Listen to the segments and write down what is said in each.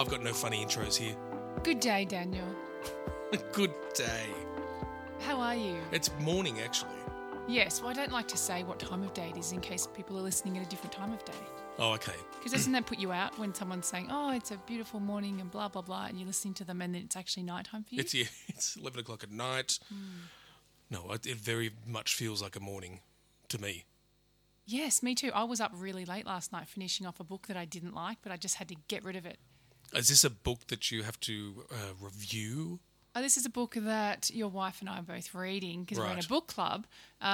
I've got no funny intros here. Good day, Daniel. Good day. How are you? It's morning, actually. Yes, well, I don't like to say what time of day it is in case people are listening at a different time of day. Oh, okay. Because doesn't that put you out when someone's saying, oh, it's a beautiful morning and blah, blah, blah, and you're listening to them and then it's actually nighttime for you? It's 11 o'clock at night. No, it very much feels like a morning to me. Yes, me too. I was up really late last night finishing off a book that I didn't like, but I just had to get rid of it. Is this a book that you have to review? Oh, this is a book that your wife and I are both reading because we're in a Right. book club.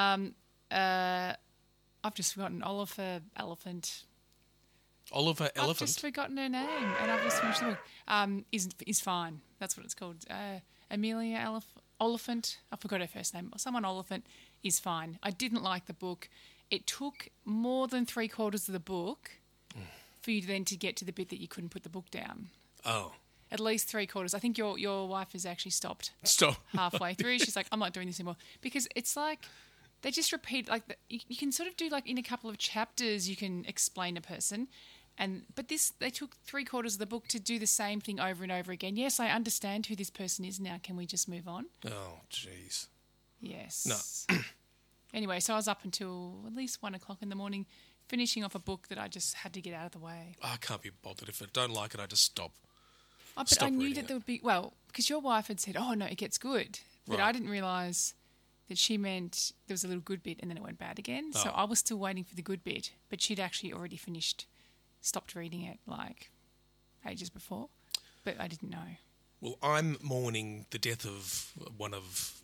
I've just forgotten Oliver Elephant. Oliver I've Elephant? just forgotten her name, and I've just finished the book. Is fine. That's what it's called. Amelia Oliphant. I forgot her first name. Someone Oliphant is fine. I didn't like the book. It took more than 3/4 of the book for you then to get to the bit that you couldn't put the book down. Oh. At least 3/4. I think your wife has actually stopped Stop. halfway through. She's like, I'm not doing this anymore. Because it's like, they just repeat, like, you can sort of do, like, in a couple of chapters, you can explain a person. But they took 3/4 of the book to do the same thing over and over again. Yes, I understand who this person is now. Can we just move on? Oh, jeez. Yes. No. Anyway, so I was up until at least 1 o'clock in the morning finishing off a book that I just had to get out of the way. I can't be bothered. If I don't like it, I just stop. Oh, but Stop I knew reading that it. there would be, well, because your wife had said, oh, no, it gets good. But Right. I didn't realise that she meant there was a little good bit and then it went bad again. So Oh. I was still waiting for the good bit, but she'd actually already stopped reading it like ages before. But I didn't know. Well, I'm mourning the death of one of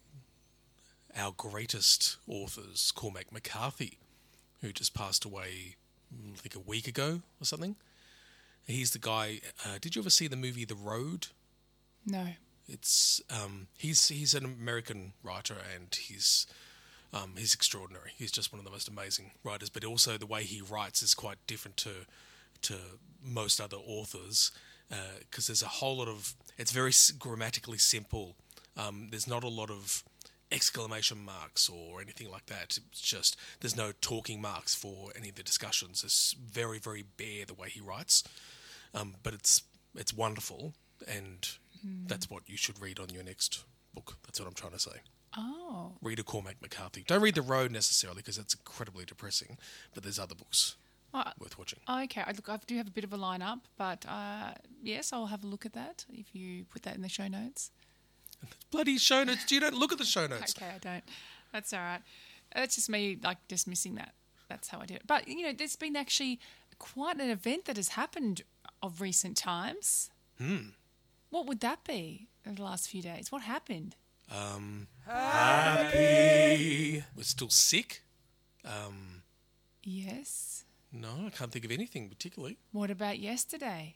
our greatest authors, Cormac McCarthy, who just passed away, I think, a week ago or something. He's the guy. Did you ever see the movie The Road? No. It's he's an American writer, and he's extraordinary. He's just one of the most amazing writers. But also the way he writes is quite different to most other authors, because there's a whole lot of, it's very grammatically simple. There's not a lot of exclamation marks or anything like that. It's just, there's no talking marks for any of the discussions. It's very, very bare the way he writes, but it's wonderful, and that's what you should read on your next book. That's what I'm trying to say. Oh. Read a Cormac McCarthy. Don't read The Road necessarily, because that's incredibly depressing, but there's other books worth watching. Okay. I do have a bit of a lineup, but yes, I'll have a look at that if you put that in the show notes. Bloody show notes. You don't look at the show notes. Okay, I don't. That's all right. That's just me, like, dismissing that. That's how I do it. But, there's been actually quite an event that has happened of recent times. What would that be in the last few days? What happened? Happy. We're still sick? Yes. No, I can't think of anything particularly. What about yesterday?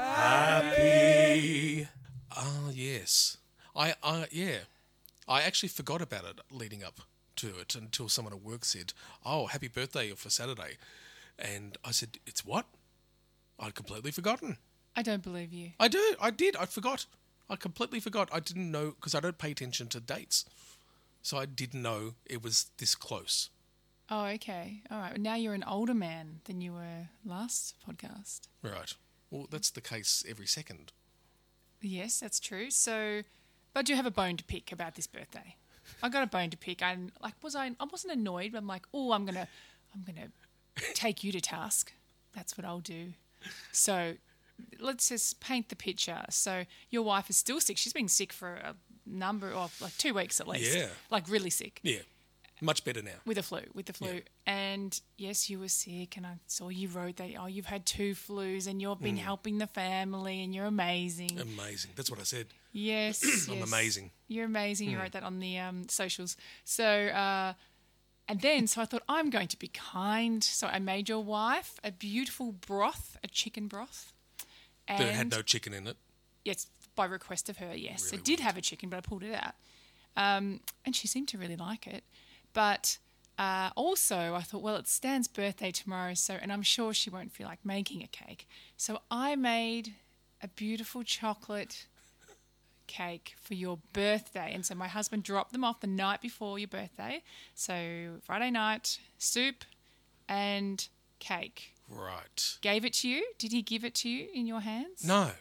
Happy. Ah, yes. I actually forgot about it leading up to it until someone at work said, "Oh, happy birthday for Saturday," and I said, "It's what?" I'd completely forgotten. I don't believe you. I did. I forgot. I completely forgot. I didn't know, because I don't pay attention to dates, so I didn't know it was this close. Oh, okay. All right. Now you're an older man than you were last podcast. Right. Well, that's the case every second. Yes, that's true. So, but I do have a bone to pick about this birthday. I got a bone to pick. I wasn't annoyed, but I'm like, oh, I'm gonna take you to task. That's what I'll do. So, let's just paint the picture. So, your wife is still sick. She's been sick for a number of, like, 2 weeks at least. Yeah. Like, really sick. Yeah. Much better now. With the flu. Yeah. And yes, you were sick, and I saw you wrote that, oh, you've had 2 flus and you've been helping the family and you're amazing. Amazing. That's what I said. Yes. I'm amazing. You're amazing. You wrote that on the socials. So, and then, so I thought, I'm going to be kind. So I made your wife a beautiful broth, a chicken broth. And That had no chicken in it. yes, by request of her, yes. Really It did have a chicken, but I pulled it out. And she seemed to really like it. But also, I thought, well, it's Stan's birthday tomorrow, and I'm sure she won't feel like making a cake. So I made a beautiful chocolate cake for your birthday. And so my husband dropped them off the night before your birthday. So Friday night, soup and cake. Right. Gave it to you? Did he give it to you in your hands? No.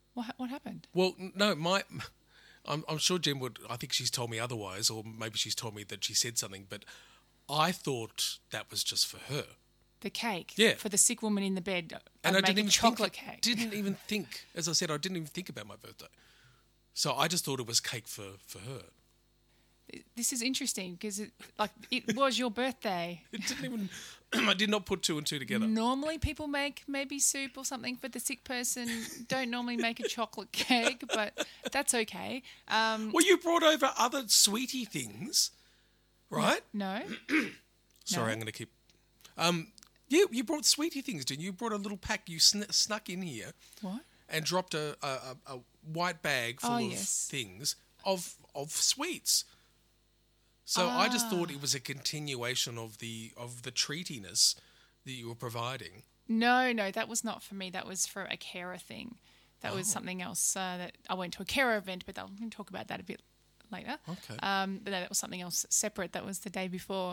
What happened? Well, no, I'm sure Jen would. I think she's told me otherwise, or maybe she's told me that she said something. But I thought that was just for her. The cake. Yeah. For the sick woman in the bed. And I didn't even chocolate cake. Didn't even think. As I said, I didn't even think about my birthday. So I just thought it was cake for her. This is interesting because it was your birthday. It didn't even. I did not put two and two together. Normally, people make maybe soup or something for the sick person. Don't normally make a chocolate cake, but that's okay. Well, you brought over other sweetie things, right? No. Sorry, No. I'm going to keep. Yeah, you brought sweetie things, didn't you? You brought a little pack. You snuck in here What? and dropped a white bag full of yes. things of sweets. So I just thought it was a continuation of the treatiness that you were providing. No, that was not for me. That was for a carer thing. That was something else that I went to a carer event, but I'm going to talk about that a bit later. Okay. But no, that was something else separate. That was the day before.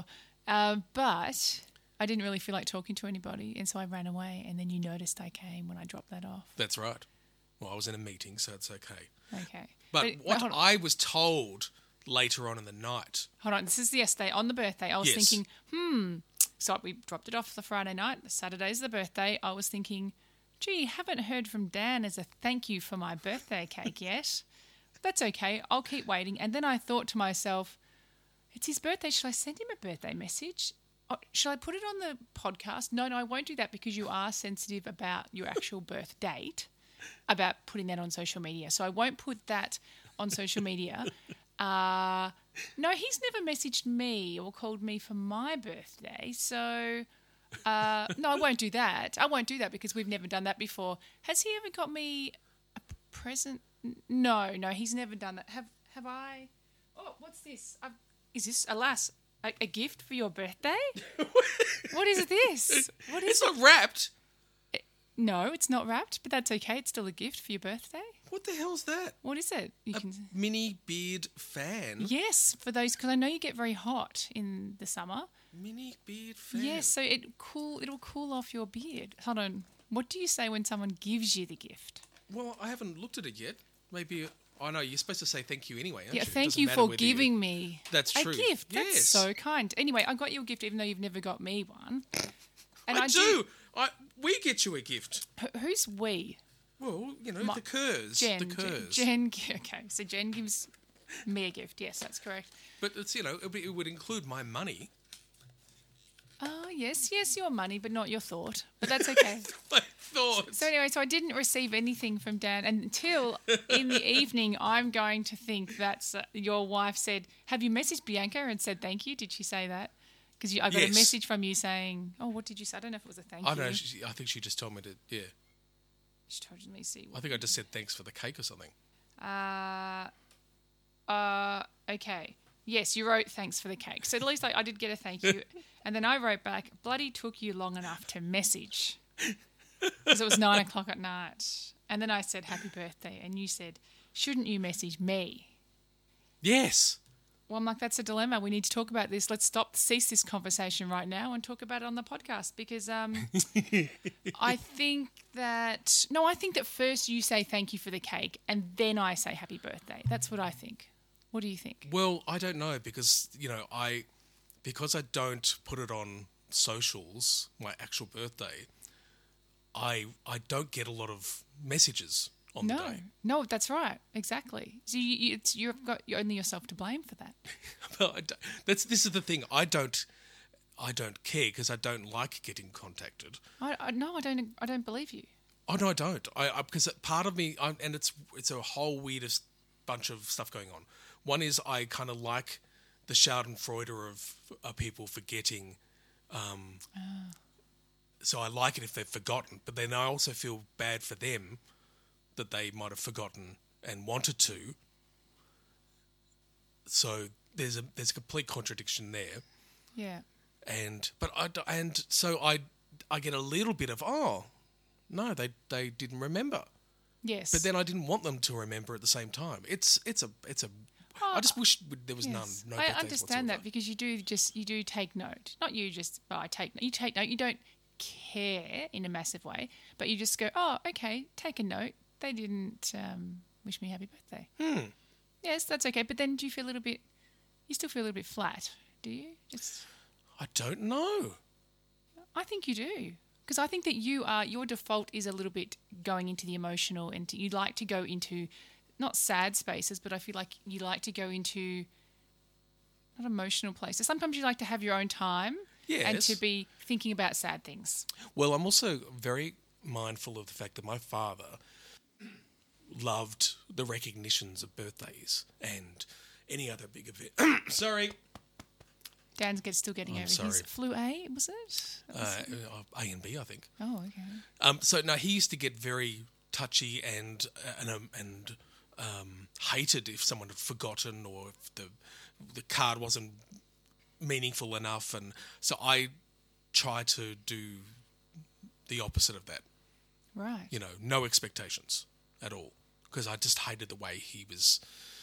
But I didn't really feel like talking to anybody, and so I ran away. And then you noticed I came when I dropped that off. That's right. Well, I was in a meeting, so it's okay. Okay. But what hold on. I was told later on in the night. Hold on. This is yesterday on the birthday. I was Yes. thinking, So we dropped it off the Friday night. Saturday's the birthday. I was thinking, gee, haven't heard from Dan as a thank you for my birthday cake yet. That's okay. I'll keep waiting. And then I thought to myself, it's his birthday. Should I send him a birthday message? Should I put it on the podcast? No, I won't do that because you are sensitive about your actual birth date, about putting that on social media. So I won't put that on social media. No, he's never messaged me or called me for my birthday. So, no, I won't do that. I won't do that because we've never done that before. Has he ever got me a present? No, he's never done that. Have I? Oh, what's this? Is this, alas, a gift for your birthday? What is this? What is It's not wrapped. No, it's not wrapped, but that's okay. It's still a gift for your birthday. What the hell's that? What is it? You A can. mini beard fan. Yes, for those, because I know you get very hot in the summer. Mini beard fan. Yes, so it'll cool off your beard. Hold on. What do you say when someone gives you the gift? Well, I haven't looked at it yet. Maybe. I know you're supposed to say thank you anyway. Aren't Yeah, you? It thank doesn't you matter for whether giving me That's true. a gift. That's Yes. so kind. Anyway, I got you a gift even though you've never got me one. And I do. We get you a gift. Who's we? Well, the Kerrs. Jen. The Kerrs. Jen. Okay, so Jen gives me a gift. Yes, that's correct. But it's it would include my money. Oh, yes, your money, but not your thought. But that's okay. My thoughts. So anyway, I didn't receive anything from Dan until in the evening. I'm going to think that's your wife said, "Have you messaged Bianca and said thank you?" Did she say that? Because I got a Yes. message from you saying, "Oh, what did you say?" I don't know if it was a thank I you. don't know. I think she just told me to. Yeah. She told me to see. I think I just said thanks for the cake or something. Okay. Yes, you wrote thanks for the cake. So at least I did get a thank you. And then I wrote back, bloody took you long enough to message. Because it was 9 o'clock at night. And then I said, happy birthday. And you said, shouldn't you message me? Yes. Well, I'm like, that's a dilemma. We need to talk about this. Let's cease this conversation right now and talk about it on the podcast. Because I think that first you say thank you for the cake and then I say happy birthday. That's what I think. What do you think? Well, I don't know because because I don't put it on socials, my actual birthday, I don't get a lot of messages on the day. No, that's right, exactly. So you've got only yourself to blame for that. Well, this is the thing. I don't care because I don't like getting contacted. I don't believe you. Oh no, I don't. I because part of me, and it's a whole weirdest bunch of stuff going on. One is I kind of like the Schadenfreude of people forgetting. So I like it if they've forgotten, but then I also feel bad for them that they might have forgotten and wanted to. So there's a complete contradiction there. Yeah. So I get a little bit of no, they didn't remember. Yes. But then I didn't want them to remember at the same time. It's a. I just wish there was yes. none. No I birthdays understand that whatsoever. because you do take note. Not you just, I take note. You take note. You don't care in a massive way, but you just go, oh, okay, take a note. they didn't wish me happy birthday. Hmm. Yes, that's okay. But then do you feel a little bit, you still feel a little bit flat, do you? I don't know. I think you do. Because I think that your default is a little bit going into the emotional, and you like to go into, not sad spaces, but I feel like you like to go into, not emotional places. Sometimes you like to have your own time and Yes. to be thinking about sad things. Well, I'm also very mindful of the fact that my father loved the recognitions of birthdays and any other big event. Sorry. Dan's still getting over his sorry. flu A, was it? A and B, I think. Oh, okay. So no, he used to get very touchy and hated if someone had forgotten or if the card wasn't meaningful enough, and so I try to do the opposite of that. Right. You know, no expectations at all, because I just hated the way he was.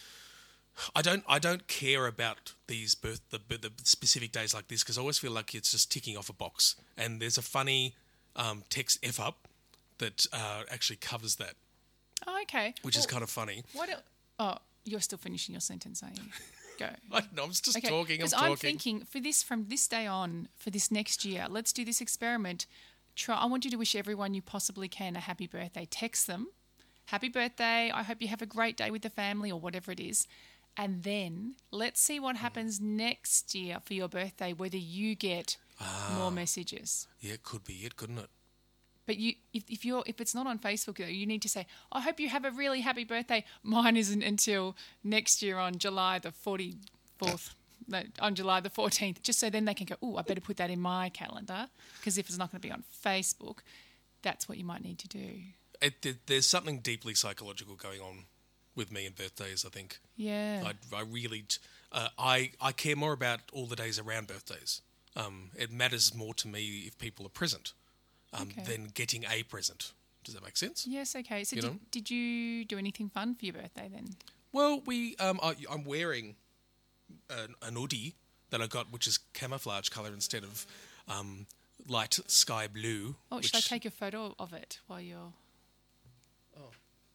I don't care about these the specific days like this, because I always feel like it's just ticking off a box. And there's a funny text F up that actually covers that, Oh, okay. which is kind of funny. Oh, you're still finishing your sentence, aren't you? Go. I know, I'm just Okay, talking. I'm because talking. I'm thinking for this, from this day on, for this next year, let's do this experiment. I want you to wish everyone you possibly can a happy birthday. Text them, happy birthday. I hope you have a great day with the family, or whatever it is. And then let's see what happens next year for your birthday, whether you get more messages. Yeah, it could be it, couldn't it? But if it's not on Facebook though, you need to say, I hope you have a really happy birthday. Mine isn't until next year on July the 44th. No, on July the 14th, just so then they can go, oh, I better put that in my calendar, because if it's not going to be on Facebook, that's what you might need to do. There's something deeply psychological going on with me and birthdays, I think. Yeah. I really, I care more about all the days around birthdays. It matters more to me if people are present than getting a present. Does that make sense? Yes, okay. So did you do anything fun for your birthday then? Well, I'm wearing an hoodie that I got, which is camouflage colour instead of light sky blue. Oh, should I take a photo of it while you're... Oh.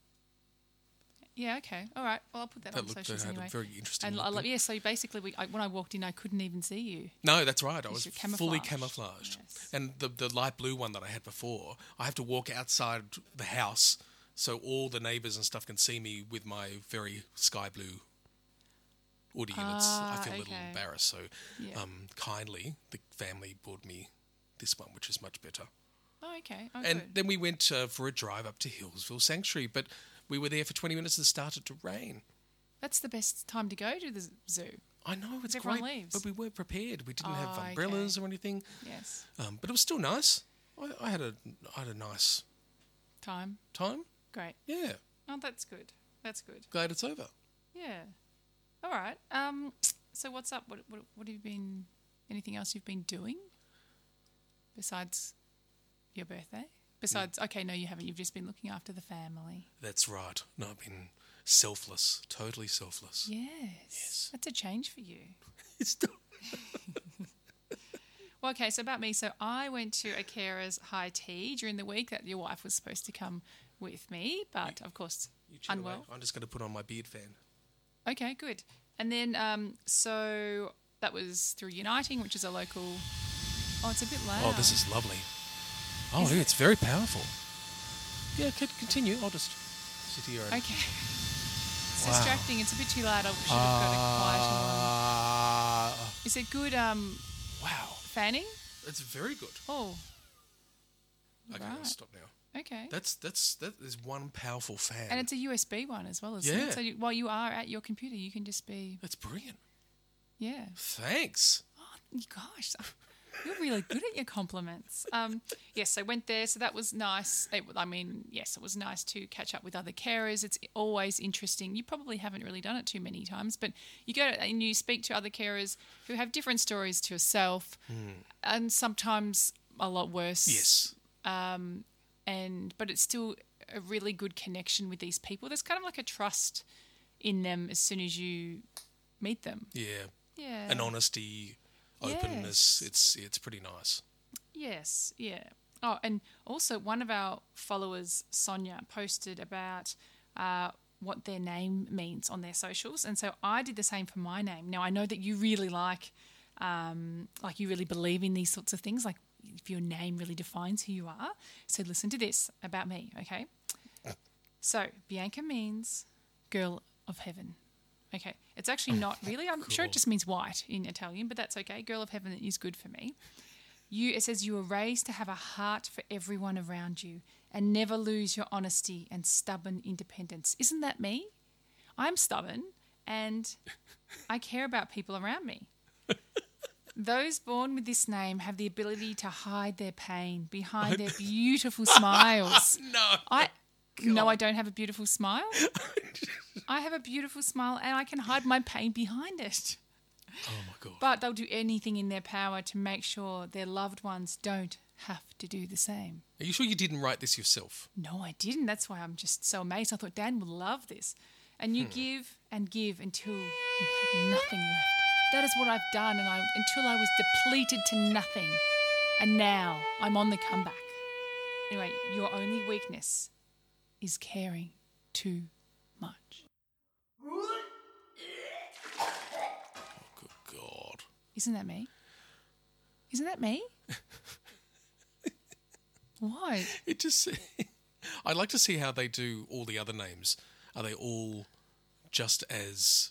Yeah, okay. All right. Well, I'll put that on socials had anyway. a very interesting And look. yeah, so basically, when I walked in, I couldn't even see you. No, that's right. I was You're fully camouflaged. camouflaged. Yes. And the light blue one that I had before, I have to walk outside the house so all the neighbours and stuff can see me with my very sky blue hoodie. And I feel a little okay. embarrassed. So Yeah. kindly, the family bought me this one, which is much better. Oh, okay. Oh, And good. then we went for a drive up to Hillsville Sanctuary, but we were there for 20 minutes and it started to rain. That's the best time to go to the zoo. I know, it's Everyone great, leaves. but we weren't prepared. We didn't have Oh, umbrellas or anything. Yes. But it was still nice. I had a nice Time. time. Great. Yeah, Oh, that's good. That's good. glad it's over. Yeah. All right. So what's up? What have you been? Anything else you've been doing besides your birthday? Besides, okay, no, you haven't. You've just been looking after the family. That's right. No, I've been selfless, totally selfless. Yes. That's a change for you. It's still... Well, okay, so about me. So I went to a carer's high tea during the week that your wife was supposed to come with me, but of course, You chill away. unwell. I'm just going to put on my beard fan. Okay, good. And then, so that was through Uniting, which is a local... Oh, it's a bit loud. Oh, this is lovely. Oh, yeah, it's very powerful. Yeah, continue. I'll just sit here and... Okay. It's Wow. distracting. It's a bit too loud. I should have got a quieter one. Is it good Wow. fanning? That's very good. Oh, Okay, I'll Right. stop now. okay. That is one powerful fan. And it's a USB one as well, isn't Yeah. it? So while you are at your computer, you can just be... That's brilliant. Yeah. Thanks. Oh, gosh. You're really good at your compliments. Yes, I went there, so that was nice. It was nice to catch up with other carers. It's always interesting. You probably haven't really done it too many times, but you go and you speak to other carers who have different stories to yourself, and sometimes a lot worse. Yes. But it's still a really good connection with these people. There's kind of like a trust in them as soon as you meet them. Yeah. Yeah. And honesty, openness. It's pretty nice. Yes, yeah. Oh, and also one of our followers, Sonia, posted about what their name means on their socials, and so I did the same for my name. Now I know that you really like you really believe in these sorts of things, like if your name really defines who you are. So listen to this about me, okay? So Bianca means girl of heaven. Okay, it's actually not really. I'm sure it just means white in Italian, but that's okay. Girl of heaven is good for me. It says you were raised to have a heart for everyone around you and never lose your honesty and stubborn independence. Isn't that me? I'm stubborn and I care about people around me. Those born with this name have the ability to hide their pain behind their beautiful smiles. No, I don't have a beautiful smile. I have a beautiful smile and I can hide my pain behind it. Oh, my God. But they'll do anything in their power to make sure their loved ones don't have to do the same. Are you sure you didn't write this yourself? No, I didn't. That's why I'm just so amazed. I thought Dan would love this. And you give and give until you have nothing left. That is what I've done until I was depleted to nothing. And now I'm on the comeback. Anyway, your only weakness is caring too much. Good God. Isn't that me? Isn't that me? What? It just... I'd like to see how they do all the other names. Are they all just as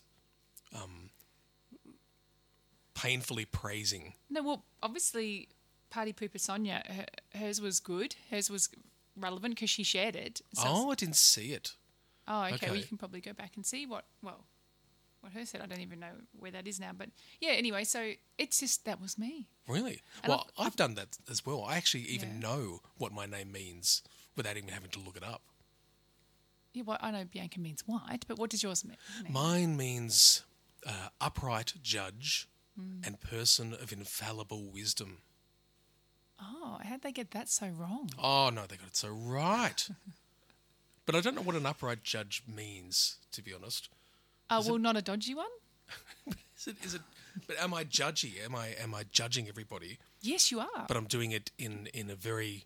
painfully praising? No, well, obviously, Party Pooper Sonia, hers was good. Hers was relevant because she shared it. So I didn't see it. Oh, okay. Okay. Well, you can probably go back and see what hers said. I don't even know where that is now. But yeah, anyway, so it's just, that was me. Really? And Well, I've done that as well. I actually even Yeah. know what my name means without even having to look it up. Yeah, well, I know Bianca means white, but what does yours mean? Mine means upright judge and person of infallible wisdom. Oh, how'd they get that so wrong? Oh, no, they got it so right. But I don't know what an upright judge means, to be honest. Well, not a dodgy one? Is it? But am I judgy? Am I judging everybody? Yes, you are. But I'm doing it in a very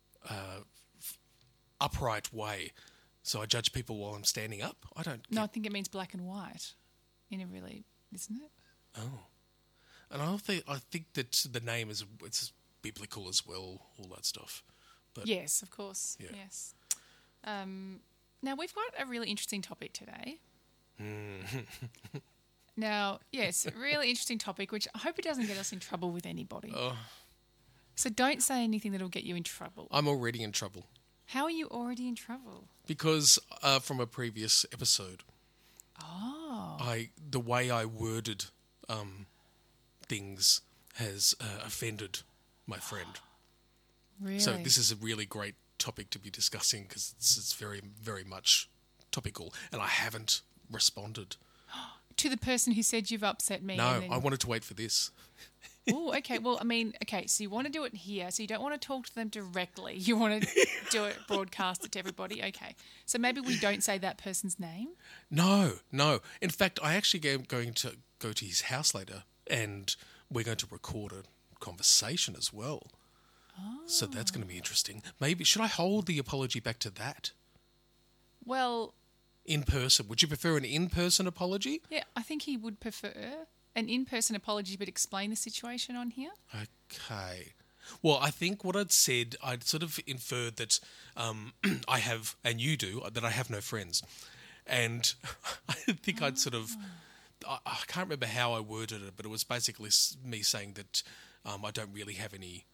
upright way. So I judge people while I'm standing up. I don't. No, I think it means black and white. In a really, isn't it? Oh, and I think that the name it's biblical as well. All that stuff. But Yes, of course. Yeah. Yes. Now, we've got a really interesting topic today. Now, yes, a really interesting topic, which I hope it doesn't get us in trouble with anybody. So don't say anything that'll get you in trouble. I'm already in trouble How are you already in trouble? because from a previous episode, Oh. the way I worded things has offended my friend. Really? So this is a really great topic to be discussing because it's very, very much topical, and I haven't responded. To the person who said you've upset me. No, I wanted to wait for this. Oh, okay. Well, I mean, okay, so you want to do it here, so you don't want to talk to them directly. You want to do it, broadcast it to everybody. Okay. So maybe we don't say that person's name. No. In fact, I actually am going to go to his house later, and we're going to record a conversation as well. Oh. So that's going to be interesting. Maybe, should I hold the apology back to that? Well, In person. Would you prefer an in-person apology? yeah, I think he would prefer an in-person apology, but explain the situation on here. Okay. Well, I think what I'd said, I'd sort of inferred that I have, and you do, that I have no friends. And I think I'd sort of, I can't remember how I worded it, but it was basically me saying that I don't really have any,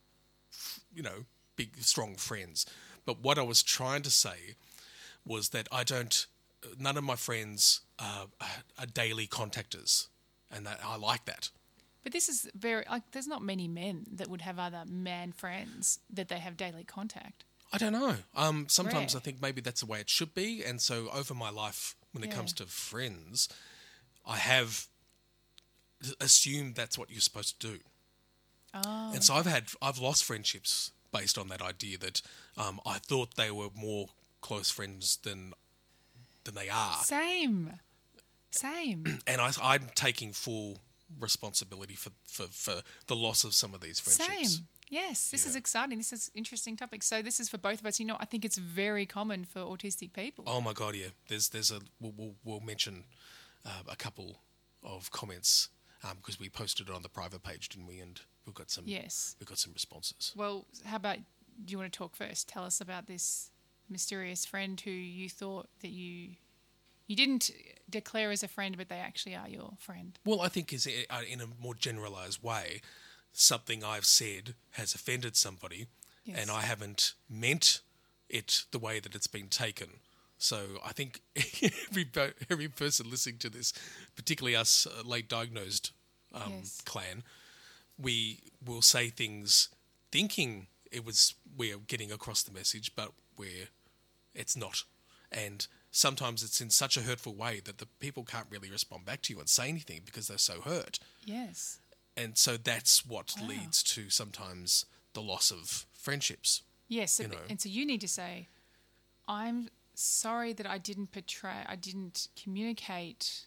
big, strong friends. But what I was trying to say was that none of my friends are daily contactors. And that I like that. But this is there's not many men that would have other man friends that they have daily contact. I don't know. Sometimes Rare. I think maybe that's the way it should be. And so over my life, when it comes to friends, I have assumed that's what you're supposed to do. Oh. And so I've lost friendships based on that idea that I thought they were more close friends than they are. Same. And I'm taking full responsibility for the loss of some of these friendships. Same. Yes, this is Yeah. exciting. This is interesting topic. So this is for both of us. I think it's very common for autistic people. Oh my god, yeah. There's a we'll mention a couple of comments because we posted it on the private page, didn't we? And Yes. we've got some responses. Well, how about, do you want to talk first? Tell us about this mysterious friend who you thought that you didn't declare as a friend, but they actually are your friend. Well, I think is in a more generalised way, something I've said has offended somebody, Yes. and I haven't meant it the way that it's been taken. So I think every person listening to this, particularly us late diagnosed Yes. clan, we will say things thinking we're getting across the message, but it's not. And sometimes it's in such a hurtful way that the people can't really respond back to you and say anything because they're so hurt. Yes. And so that's what Wow. leads to sometimes the loss of friendships. Yes. So, You know. and so you need to say, I'm sorry that I didn't communicate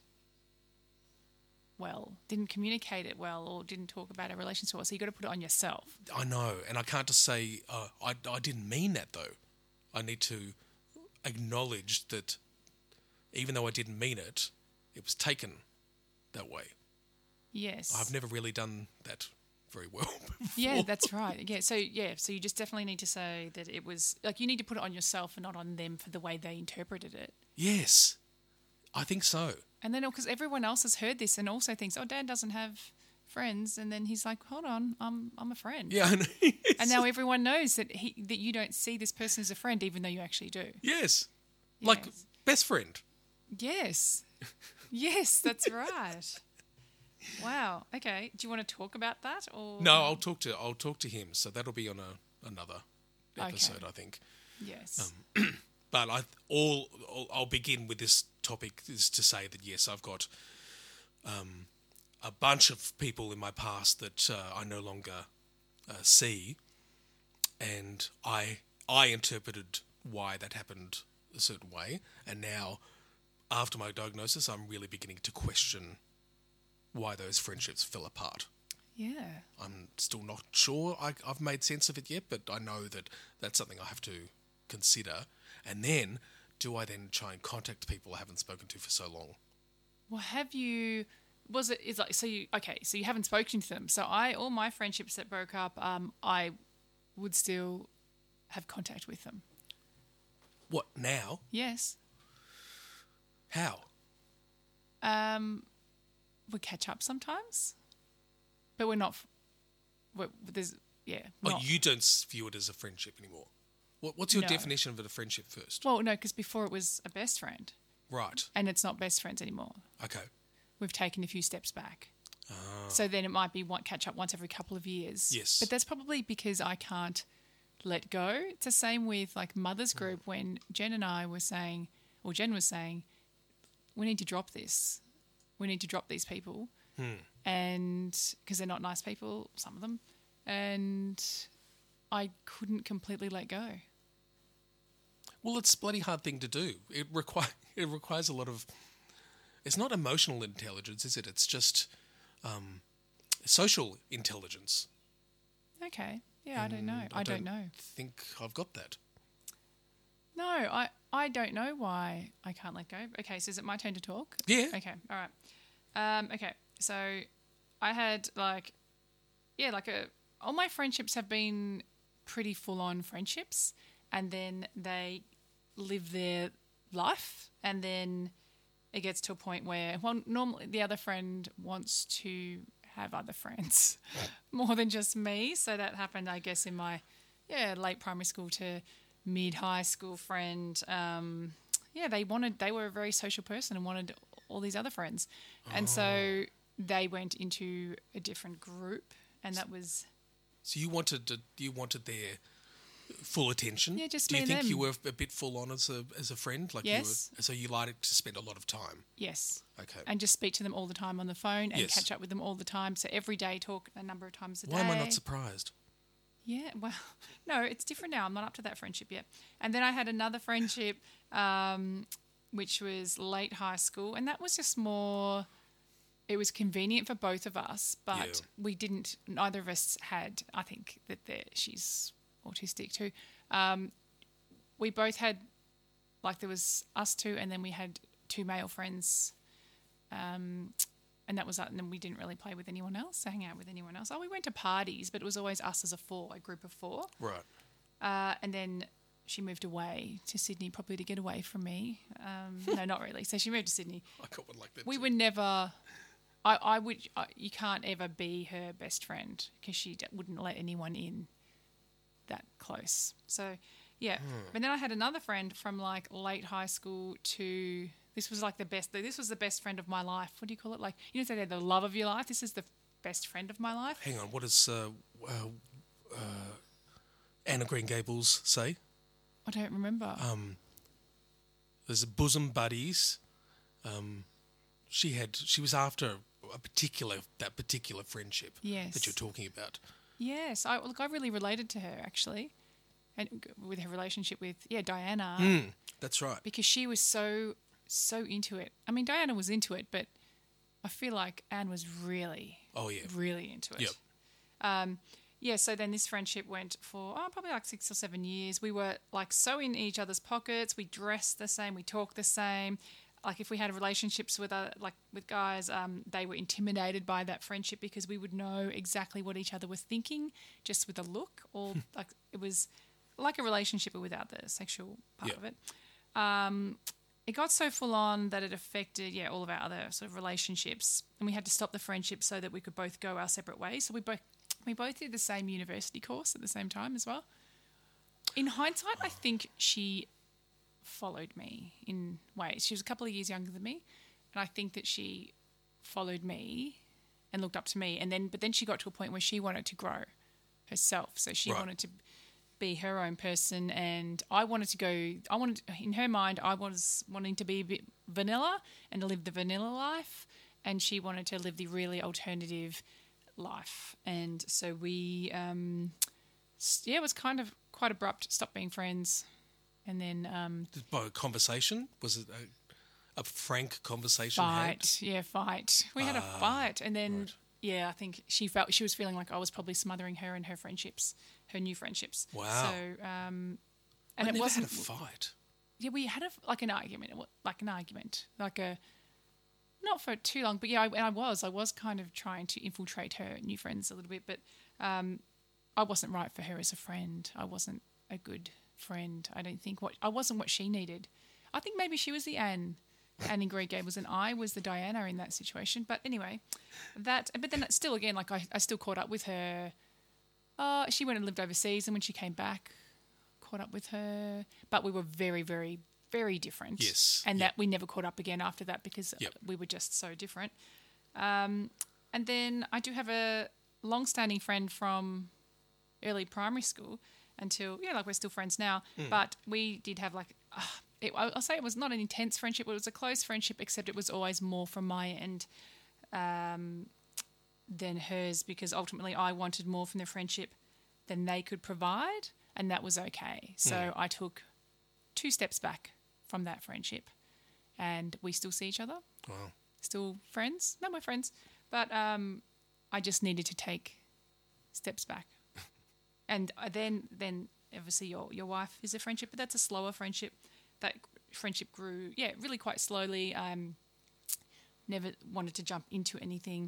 it well, or didn't talk about our relationship well. So you got to put it on yourself. I know, and I can't just say, I didn't mean that though. I need to acknowledge that even though I didn't mean it, it was taken that way. Yes. I've never really done that very well before. Yeah, that's right. So you just definitely need to say that it was, like, you need to put it on yourself and not on them for the way they interpreted it. Yes, I think so. And then, because everyone else has heard this and also thinks, oh, Dad doesn't have friends, and then he's like, hold on, I'm a friend. Yeah, I know. And now everyone knows that you don't see this person as a friend, even though you actually do. Yes, like Yes. best friend. Yes. Yes, that's right. Wow. Okay. Do you want to talk about that, or No, I'll talk to him. So that'll be on another episode, Okay. I think. Yes. But I'll begin with this topic is to say that yes, I've got a bunch of people in my past that I no longer see, and I interpreted why that happened a certain way, and now after my diagnosis, I'm really beginning to question why those friendships fell apart. Yeah. I'm still not sure I've made sense of it yet, but I know that that's something I have to consider. And then, do I then try and contact people I haven't spoken to for so long? Well, have you? So you haven't spoken to them. So all my friendships that broke up, I would still have contact with them. What, now? Yes. How? We catch up sometimes, but we're not. There's Oh, not. you don't view it as a friendship anymore. What's your No. definition of a friendship first? Well, no, because before it was a best friend, Right. and it's not best friends anymore. Okay. We've taken a few steps back. So then it might be catch up once every couple of years. Yes. But that's probably because I can't let go. It's the same with like Mother's Group when Jen and I were saying, or Jen was saying, we need to drop this. We need to drop these people. And because they're not nice people, some of them. And I couldn't completely let go. Well, it's a bloody hard thing to do. It requires a lot of. It's not emotional intelligence, is it? It's just social intelligence. Okay. Yeah, I don't know. I don't know. Think I've got that. No, I don't know why I can't let go. Okay, so is it my turn to talk? Yeah. Okay, all right. Okay, so I had all my friendships have been pretty full-on friendships, and then they live their life, and then it gets to a point where, well, normally the other friend wants to have other friends more than just me. So that happened, I guess, in my late primary school to mid-high school friend. They were a very social person and wanted all these other friends. And so they went into a different group, and that was... So you wanted their full attention. Yeah, just Do me you and think them. you were a bit full on as a friend? Like Yes. So you liked to spend a lot of time. Yes. Okay. And just speak to them all the time on the phone and Yes. catch up with them all the time. So every day talk a number of times a day. Why am I not surprised? Yeah, well, no, it's different now. I'm not up to that friendship yet. And then I had another friendship, which was late high school, and that was just more... it was convenient for both of us, but Yeah. we didn't. Neither of us had. I think that she's autistic too. We both had, like, there was us two, and then we had two male friends, and that was that. And then we didn't really play with anyone else, hang out with anyone else. Oh, we went to parties, but it was always us as a group of four. Right. And then she moved away to Sydney, probably to get away from me. No, not really. So she moved to Sydney. I got one like that. We too. were never. You can't ever be her best friend because she wouldn't let anyone in that close. So, yeah. But then I had another friend from like late high school to. This was like the best. This was the best friend of my life. What do you call it? Like, you know, say they're the love of your life. This is the best friend of my life. Hang on. What does Anna Green Gables say? I don't remember. There's a bosom buddies. She was after that particular friendship Yes. that you're talking about. Yes, I really related to her actually, and with her relationship with Diana, That's right. because she was so into it. I mean, Diana was into it, but I feel like Anne was really, Oh yeah. really into it. Yep. So then this friendship went for probably like 6 or 7 years. We were like so in each other's pockets. We dressed the same. We talked the same. Like if we had relationships with guys, they were intimidated by that friendship because we would know exactly what each other was thinking just with a look. Or like it was like a relationship but without the sexual part of it. It got so full on that it affected all of our other sort of relationships, and we had to stop the friendship so that we could both go our separate ways. So we both did the same university course at the same time as well. In hindsight, I think she followed me in ways. She was a couple of years younger than me, and I think that she followed me and looked up to me. But then she got to a point where she wanted to grow herself. So she wanted to be her own person, and in her mind, I was wanting to be a bit vanilla and to live the vanilla life, and she wanted to live the really alternative life. And so we, it was kind of quite abrupt, stopped being friends. And then By conversation, was it a frank conversation? Fight. We had a fight, and then I think she was feeling like I was probably smothering her and her friendships, her new friendships. Wow. So and I it never wasn't had a fight. Yeah, we had an argument, not for too long, but I was kind of trying to infiltrate her new friends a little bit, but I wasn't right for her as a friend. I wasn't a good friend. I don't think I wasn't what she needed. I think maybe she was the Anne in Green Gables, and I was the Diana in that situation. But anyway, but then still again, like I still caught up with her. She went and lived overseas, and when she came back, caught up with her. But we were very, very, very different. Yes. And that we never caught up again after that because we were just so different. And then I do have a long-standing friend from early primary school until, we're still friends now. But we did have I'll say it was not an intense friendship, but it was a close friendship, except it was always more from my end than hers, because ultimately I wanted more from the friendship than they could provide, and that was okay. So I took 2 steps back from that friendship, and we still see each other. Wow. Still friends. No, we're friends. But I just needed to take steps back. And then obviously your wife is a friendship, but that's a slower friendship. That friendship grew, really quite slowly. Never wanted to jump into anything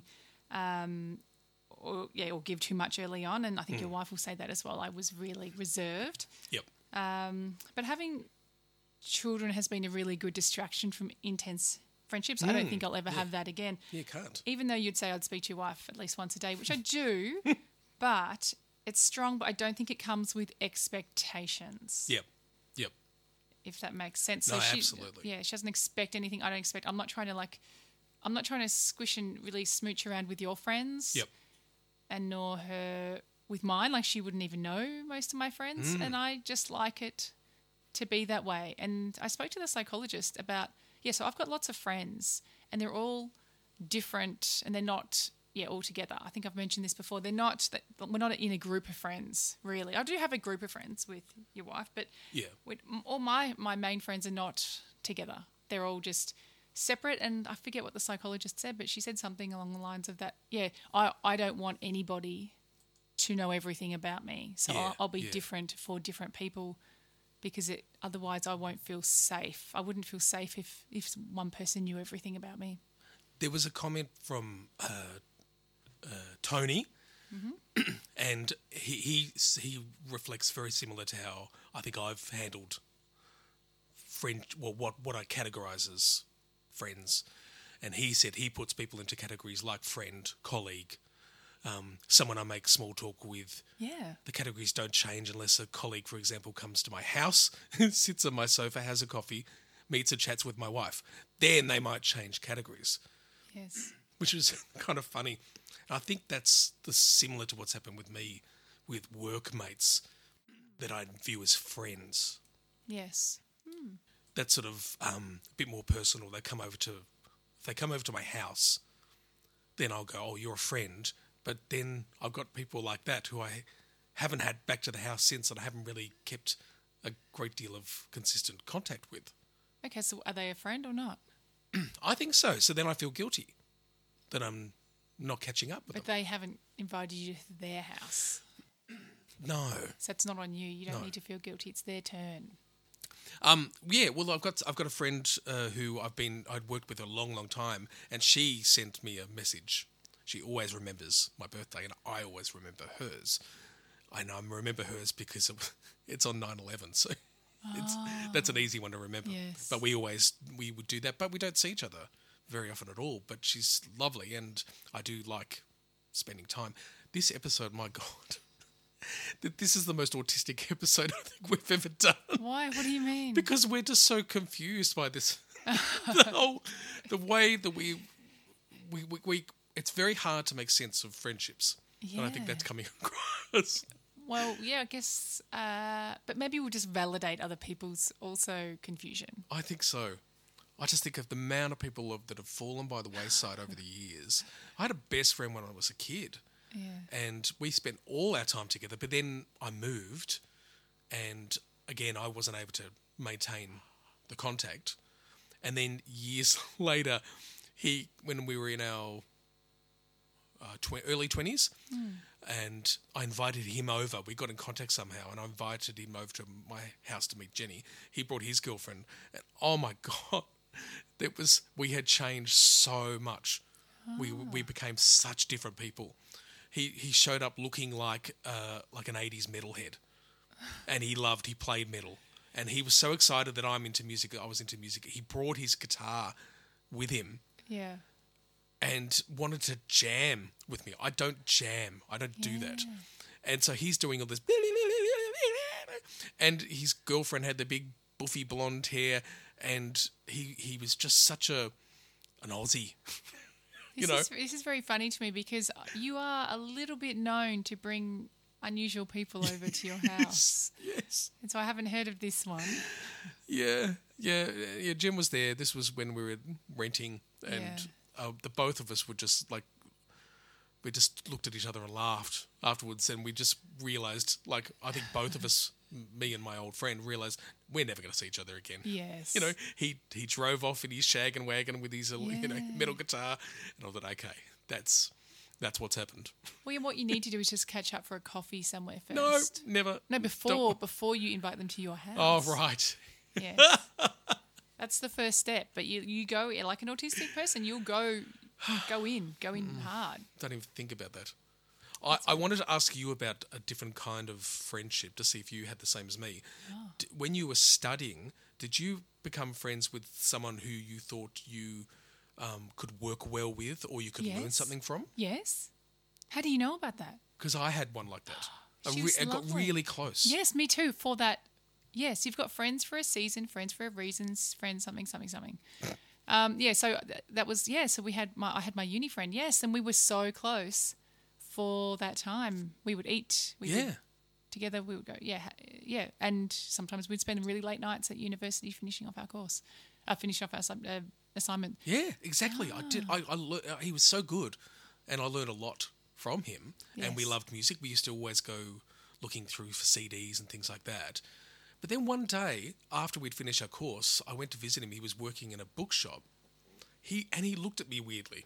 or give too much early on. And I think your wife will say that as well. I was really reserved. Yep. But having children has been a really good distraction from intense friendships. I don't think I'll ever have that again. You can't. Even though you'd say I'd speak to your wife at least once a day, which I do, but it's strong, but I don't think it comes with expectations. Yep. If that makes sense. No, So absolutely. she doesn't expect anything. I don't expect. I'm not trying to squish and really smooch around with your friends. Yep. And nor her with mine. Like, she wouldn't even know most of my friends, and I just like it to be that way. And I spoke to the psychologist about so I've got lots of friends, and they're all different, and they're not all together. I think I've mentioned this before. We're not in a group of friends, really. I do have a group of friends with your wife, but all my main friends are not together. They're all just separate. And I forget what the psychologist said, but she said something along the lines of that. Yeah, I don't want anybody to know everything about me, so I'll be different for different people, because otherwise I won't feel safe. I wouldn't feel safe if one person knew everything about me. There was a comment from Tony, and he reflects very similar to how I think I've handled what I categorise as friends. And he said he puts people into categories like friend, colleague, someone I make small talk with. Yeah. The categories don't change unless a colleague, for example, comes to my house, sits on my sofa, has a coffee, meets and chats with my wife. Then they might change categories. Yes. Which is kind of funny. And I think that's similar to what's happened with me with workmates that I view as friends. Yes. That's sort of a bit more personal. If they come over to my house, then I'll go, oh, you're a friend. But then I've got people like that who I haven't had back to the house since, and I haven't really kept a great deal of consistent contact with. Okay, so are they a friend or not? I think so. So then I feel guilty that I'm not catching up with them. But they haven't invited you to their house. No. So it's not on you. You don't need to feel guilty. It's their turn. Yeah, well, I've got a friend who I'd worked with a long, long time, and she sent me a message. She always remembers my birthday, and I always remember hers. I know I remember hers because it's on 9/11, so that's an easy one to remember. Yes. But we would do that, but we don't see each other very often at all. But she's lovely, and I do like spending time. This episode, my God. This is the most autistic episode I think we've ever done. Why? What do you mean? Because we're just so confused by this. the way that we it's very hard to make sense of friendships. Yeah. And I think that's coming across. Well, yeah, I guess, but maybe we'll just validate other people's also confusion. I think so. I just think of the amount of people that have fallen by the wayside over the years. I had a best friend when I was a kid. Yeah. And we spent all our time together, but then I moved, and again, I wasn't able to maintain the contact. And then years later, when we were in our early 20s, and I invited him over. We got in contact somehow, and I invited him over to my house to meet Jenny. He brought his girlfriend, and oh my God, we had changed so much. We became such different people. He showed up looking like an 80s metalhead, and he played metal, and he was so excited that I'm into music. I was into music. He brought his guitar with him, Yeah. and wanted to jam with me. I don't jam. I don't do that, and so he's doing all this, and his girlfriend had the big buffy blonde hair, and he was just such an Aussie. This is very funny to me because you are a little bit known to bring unusual people over to your house. Yes. And so I haven't heard of this one. Yeah. Jim was there. This was when we were renting, and the both of us were just like, we just looked at each other and laughed afterwards, and we just realised, like, I think both of us, me and my old friend, realised we're never going to see each other again. Yes. He drove off in his shaggin' wagon with his metal guitar, and I thought, okay, that's what's happened. Well, what you need to do is just catch up for a coffee somewhere first. No, never. No, before you invite them to your house. Oh, right. Yes. That's the first step. But you go, like an autistic person, you'll go in hard. Don't even think about that. I wanted to ask you about a different kind of friendship to see if you had the same as me. Oh. When you were studying, did you become friends with someone who you thought you could work well with, or you could learn something from? Yes. How do you know about that? Because I had one like that. I got lovely. really close. Yes, me too. For that, yes, you've got friends for a season, friends for a reason, friends something. So that was So I had my uni friend. Yes, and we were so close for that time. We would eat. Together we would go. Yeah, and sometimes we'd spend really late nights at university finishing off our course, finishing off our assignment. Yeah, exactly. I did. He was so good, and I learned a lot from him. Yes. And we loved music. We used to always go looking through for CDs and things like that. But then one day, after we'd finished our course, I went to visit him. He was working in a bookshop, he looked at me weirdly.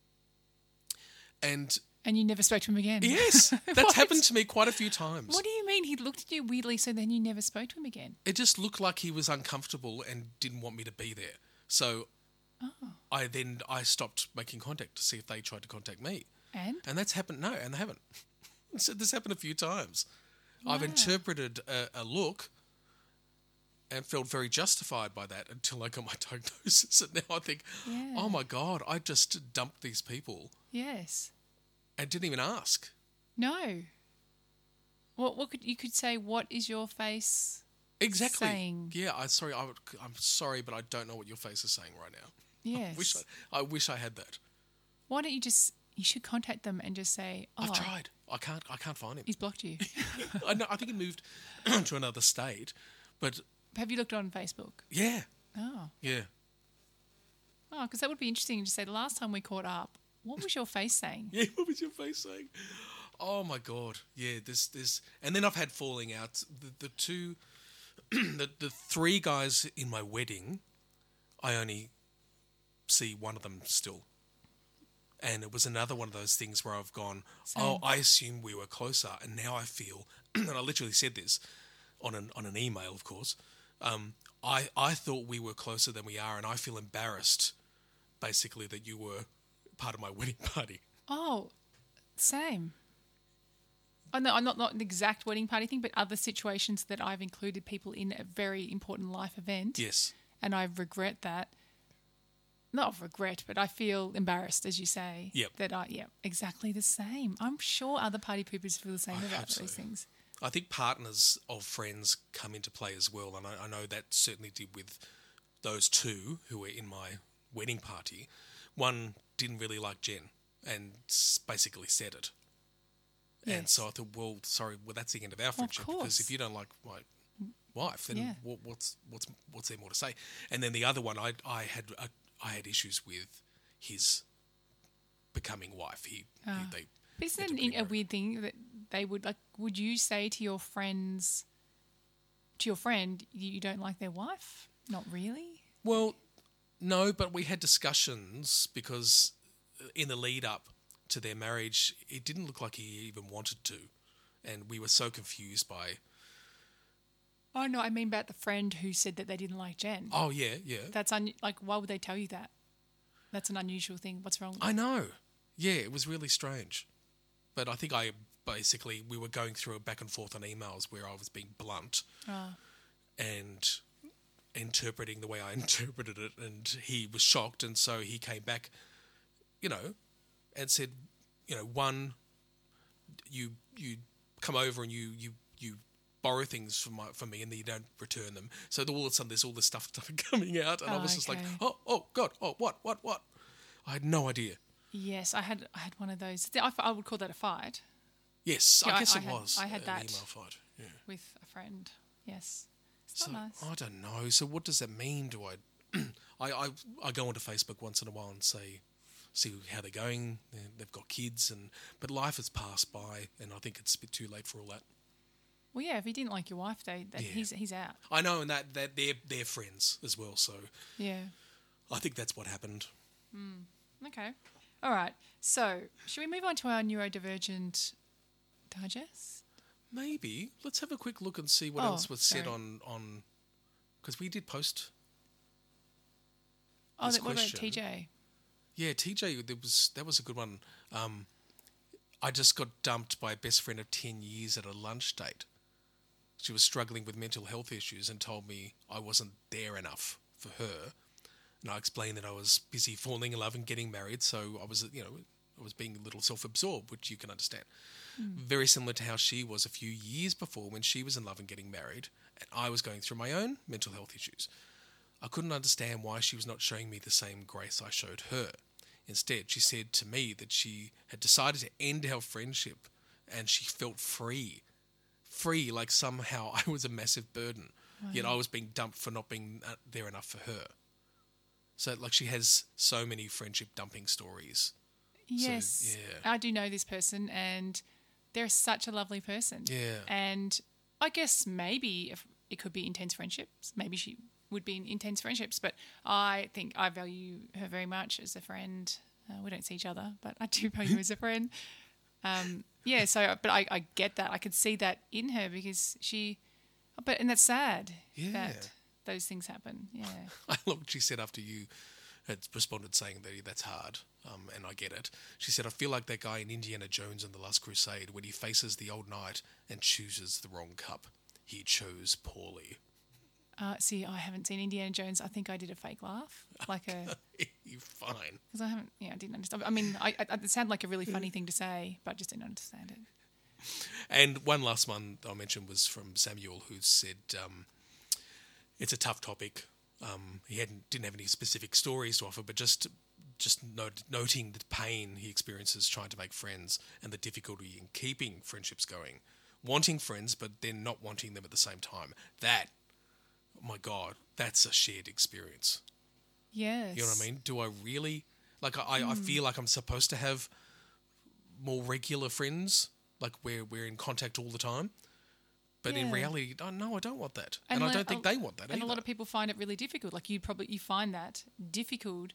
And you never spoke to him again? yes, that's What? happened to me quite a few times. What do you mean he looked at you weirdly, so then you never spoke to him again? It just looked like he was uncomfortable and didn't want me to be there. So I stopped making contact to see if they tried to contact me. And? And that's happened. No, and they haven't. So this happened a few times. I've interpreted a look and felt very justified by that until I got my diagnosis. And now I think, oh my God, I just dumped these people Yes. and didn't even ask. No. What could you could say? What is your face Exactly. saying? Yeah, I'm sorry, but I don't know what your face is saying right now. Yes. I wish I had that. Why don't you should contact them and just say, oh, I've tried. I can't find him. he's blocked you. I know. I think he moved to another state, but Have you looked on Facebook? yeah, Oh. yeah. Oh, because that would be interesting to say the last time we caught up, what was your face saying? Yeah, what was your face saying? Oh my God. Yeah, this and then I've had falling outs. The two the three guys in my wedding, I only see one of them still. And it was another one of those things where I've gone, Same. I assume we were closer, and now I feel, and I literally said this on an email, of course. I thought we were closer than we are, and I feel embarrassed, basically, that you were part of my wedding party. Oh, same. Oh, no, I'm not an exact wedding party thing, but other situations that I've included people in a very important life event. Yes. And I regret that. Not regret, but I feel embarrassed, as you say. Yep. Exactly the same. I'm sure other party poopers feel the same I about hope so. those things. I think partners of friends come into play as well, and I know that certainly did with those two who were in my wedding party. One didn't really like Jen and basically said it. Yes. And so I thought, well, sorry, that's the end of our friendship, because course. if you don't like my wife, then Yeah. what's there more to say? And then the other one, I had issues with his becoming wife. They But isn't had to it be a married. weird thing that they would like? Would you say to your friend, you don't like their wife? Not really. Well, no, but we had discussions because in the lead up to their marriage, it didn't look like he even wanted to, and we were so confused by. Oh no, I mean about the friend who said that they didn't like Jen. Oh yeah, yeah. That's why would they tell you that? That's an unusual thing. What's wrong? I know. Yeah, it was really strange. But I think we were going through a back and forth on emails where I was being blunt and interpreting the way I interpreted it, and he was shocked, and so he came back, and said, one, you come over and you borrow things from me and then you don't return them. So all of a sudden there's all this stuff started coming out, and I was just like, okay. oh God, oh what? I had no idea. Yes, I had one of those. I would call that a fight Yes, Yeah, I guess I it had- was I had an that. email fight. Yeah. with a friend. Yes, it's So not nice. I don't know. So what does that mean? Do I go onto Facebook once in a while and see how they're going. They've got kids, but life has passed by, and I think it's a bit too late for all that. Well, yeah, if he didn't like your wife, he's out. I know, and that they're friends as well. So Yeah. I think that's what happened. Okay. All right. So, should we move on to our neurodivergent digest? Maybe let's have a quick look and see what Oh, else was said sorry. on because we did post. Oh, this what about question. TJ? Yeah, TJ, that was a good one. I just got dumped by a best friend of 10 years at a lunch date. She was struggling with mental health issues and told me I wasn't there enough for her. And I explained that I was busy falling in love and getting married, so I was being a little self-absorbed, which you can understand. Very similar to how she was a few years before when she was in love and getting married, and I was going through my own mental health issues. I couldn't understand why she was not showing me the same grace I showed her. Instead, she said to me that she had decided to end our friendship and she felt free, like somehow I was a massive burden, yet I was being dumped for not being there enough for her. So, like, she has so many friendship dumping stories. Yes. yeah. I do know this person, and they're such a lovely person. Yeah. And I guess maybe if it could be intense friendships. Maybe she would be intense friendships. But I think I value her very much as a friend. We don't see each other, but I do value her as a friend. But I get that. I could see that in her because and that's sad that those things happen. Yeah. I love what she said after you had responded saying that that's hard, and I get it. She said, I feel like that guy in Indiana Jones in The Last Crusade when he faces the old knight and chooses the wrong cup. He chose poorly. See, I haven't seen Indiana Jones. I think I did a fake laugh, like a. You're fine. Because I haven't. Yeah, I didn't understand. I mean, it sounded like a really funny thing to say, but I just didn't understand it. And one last one I mentioned was from Samuel, who said it's a tough topic. He didn't have any specific stories to offer, but just noting the pain he experiences trying to make friends and the difficulty in keeping friendships going, wanting friends but then not wanting them at the same time. That. Oh my God, that's a shared experience. Yes. You know what I mean? Do I really... Like, I feel like I'm supposed to have more regular friends, like we're in contact all the time. But in reality, no, I don't want that. And I don't think they want that either. And a lot of people find it really difficult. Like, you find that difficult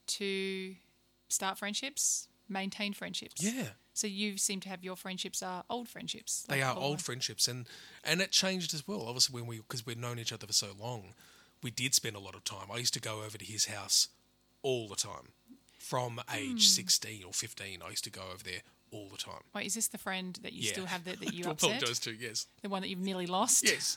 to start friendships, maintain friendships. Yeah. So you seem to have your friendships are old friendships. They are old friendships, and it changed as well. Obviously, because we'd known each other for so long, we did spend a lot of time. I used to go over to his house all the time. From age 16 or 15, I used to go over there all the time. Wait, is this the friend that you still have that you I upset? apologise to, yes. The one that you've nearly lost? Yes.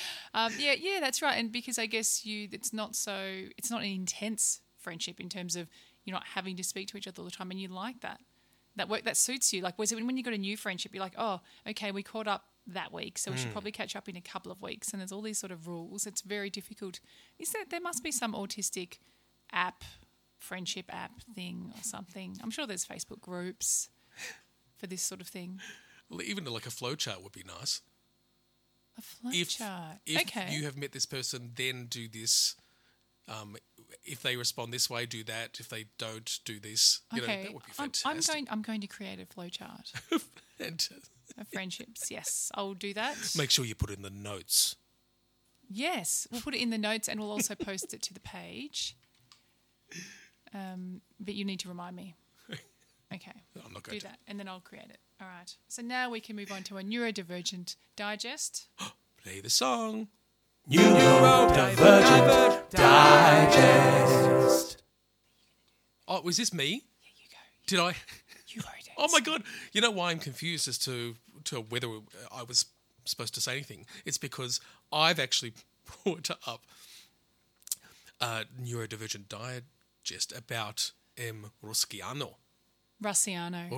Yeah, that's right. And because I guess it's not an intense friendship in terms of you're not having to speak to each other all the time, and you like that. That suits you. Like, was it when you got a new friendship, you're like, oh, okay, we caught up that week, so we should probably catch up in a couple of weeks. And there's all these sort of rules. It's very difficult. There must be some autistic friendship app thing or something. I'm sure there's Facebook groups for this sort of thing. Well, even like a flowchart would be nice. A flowchart. If you have met this person, then do this. If they respond this way, do that. If they don't, do this. You know, that would be fantastic. I'm going to create a flowchart of friendships. Yes, I'll do that. Make sure you put it in the notes. Yes, we'll put it in the notes, and we'll also post it to the page. But you need to remind me. Okay, I'm not going do that, and then I'll create it. All right. So now we can move on to a neurodivergent digest. Play the song. Neurodivergent Digest. Oh, was this me? Yeah, you go. Did I? You wrote it. Oh my God! You know why I'm confused as to whether I was supposed to say anything? It's because I've actually brought up a neurodivergent digest about M. Ruskiano. Russiano.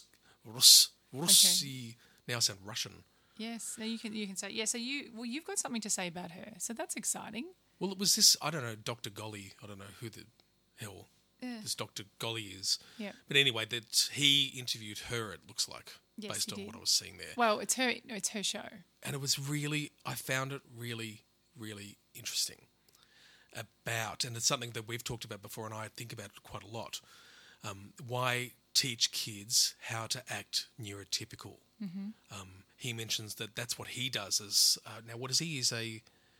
Russi. Now I sound Russian. Yes. Now you can say So you've got something to say about her. So that's exciting. Well, it was this. I don't know, Dr. Golly. I don't know who the hell this Dr. Golly is. Yeah. But anyway, that he interviewed her. It looks like based on did. what I was seeing there. Well, it's her show. And it was I found it really, really interesting. And it's something that we've talked about before, and I think about it quite a lot. Why teach kids how to act neurotypical? Mm-hmm. He mentions that that's what he does. Now, what is he? He's he's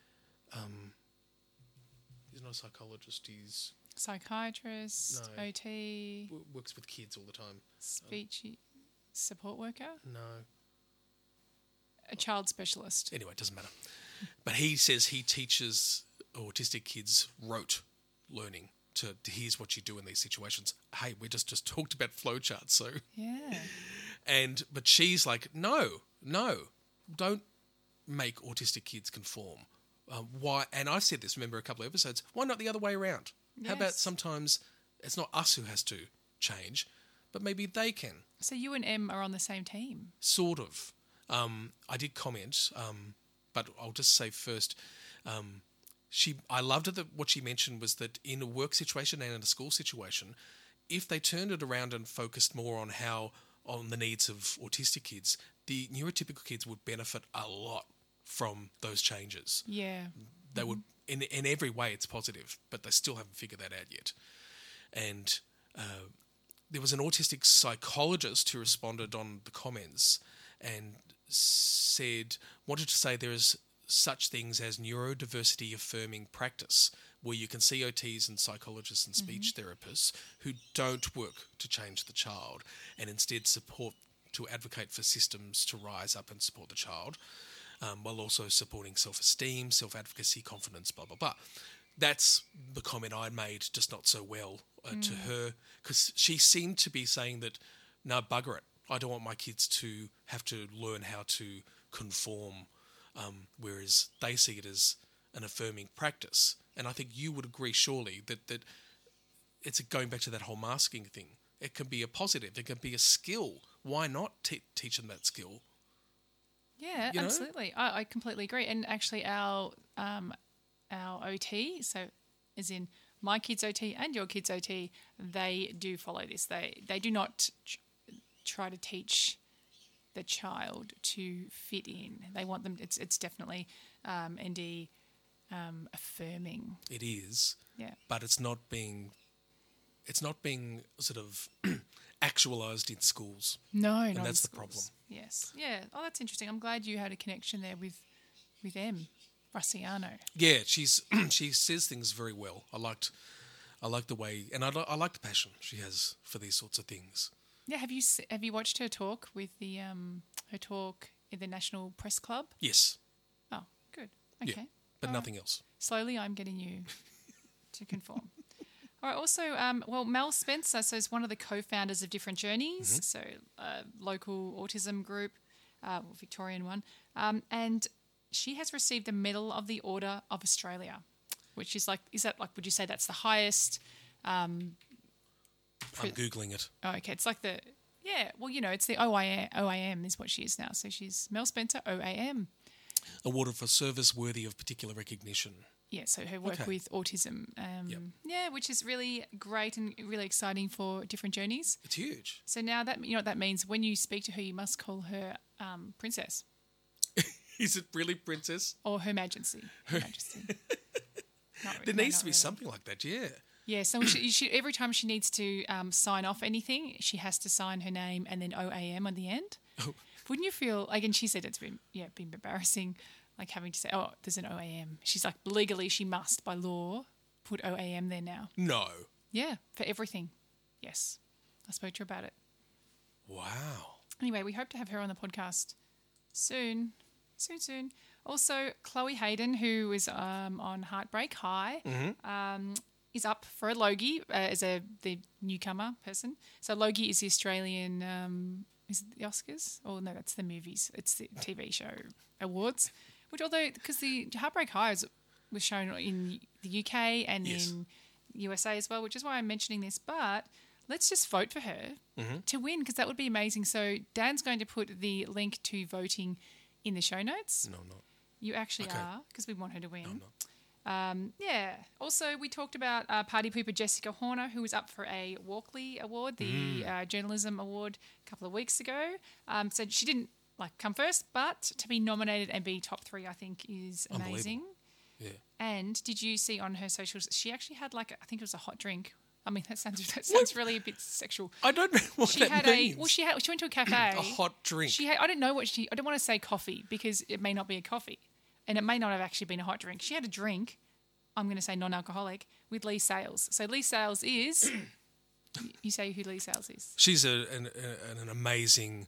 not a psychologist. He's psychiatrist, No. OT, works with kids all the time. speech support worker, No. a child specialist. Anyway, it doesn't matter. But he says he teaches autistic kids rote learning to here's what you do in these situations. Hey, we just talked about flowcharts, so Yeah. but she's like, no, don't make autistic kids conform. Why? And I've said this, remember, a couple of episodes. Why not the other way around? Yes. How about sometimes it's not us who has to change, but maybe they can. So you and Em are on the same team. Sort of. I did comment, but I'll just say first, I loved it that what she mentioned was that in a work situation and in a school situation, if they turned it around and focused more on the needs of autistic kids, the neurotypical kids would benefit a lot from those changes. Yeah. They would, in every way, it's positive, but they still haven't figured that out yet. And there was an autistic psychologist who responded on the comments and wanted to say there is such things as neurodiversity affirming practice, where you can see OTs and psychologists and speech therapists who don't work to change the child and instead support to advocate for systems to rise up and support the child, while also supporting self-esteem, self-advocacy, confidence, blah, blah, blah. That's the comment I made just not so well to her, because she seemed to be saying that, no, bugger it. I don't want my kids to have to learn how to conform, whereas they see it as an affirming practice. And I think you would agree, surely, that it's going back to that whole masking thing. It can be a positive. It can be a skill. Why not teach them that skill? Yeah, You know? absolutely. I completely agree. And actually our OT, so as in my kids' OT and your kids' OT, they do follow this. They do not try to teach the child to fit in. They want them. It's definitely ND affirming. It is. Yeah. But it's not being sort of actualised in schools. No, and not that's in the problem. schools. Yes. Yeah. Oh, that's interesting. I'm glad you had a connection there with M. Rossiano. Yeah, she says things very well. I liked the way, and I like the passion she has for these sorts of things. Yeah. Have you watched her talk with the her talk in the National Press Club? Yes. Oh, good. Okay. Yeah, but All right. nothing else. Slowly, I'm getting you to conform. All right. Also, Mel Spencer, so is one of the co-founders of Different Journeys, so a local autism group, Victorian one, and she has received the Medal of the Order of Australia, which is would you say that's the highest? I'm Googling it. Oh, okay. It's like it's the OAM is what she is now. So she's Mel Spencer, OAM. Awarded for service worthy of particular recognition. Yeah, so her work Okay. with autism. Yep. Yeah, which is really great and really exciting for Different Journeys. It's huge. So now that you know what that means, when you speak to her, you must call her Princess Is it really, Princess? or Her Majesty. Her Majesty. There needs to be something like that, yeah. Yeah, so she every time she needs to sign off anything, she has to sign her name and then OAM on the end. Oh. Wouldn't you feel like? And she said it's been embarrassing, like having to say, oh, there's an OAM. She's like, legally she must by law put OAM there now. No. Yeah, for everything. Yes, I spoke to her about it. Wow. Anyway, we hope to have her on the podcast soon. Soon. Also, Chloe Hayden, who is on Heartbreak High, is up for a Logie as the newcomer person. So Logie is the Australian, is it the Oscars? Oh, no, that's the movies. It's the TV show awards. Which, although, because the Heartbreak High was shown in the UK and Yes. in USA as well, which is why I'm mentioning this. But let's just vote for her to win, because that would be amazing. So Dan's going to put the link to voting in the show notes. No, I'm not. You actually Okay. are, because we want her to win. No, I'm not. Yeah. Also, we talked about party pooper Jessica Horner, who was up for a Walkley Award, the journalism award, a couple of weeks ago. So she didn't come first, but to be nominated and be top 3, I think, is amazing. Yeah. And did you see on her socials? She actually had I think it was a hot drink. I mean, that sounds really a bit sexual. I don't know what She that had means. she went to a cafe. A hot drink. I don't know I don't want to say coffee because it may not be a coffee, and it may not have actually been a hot drink. She had a drink. I'm going to say non-alcoholic with Lee Sales. So Lee Sales is. You say who Lee Sales is? She's an amazing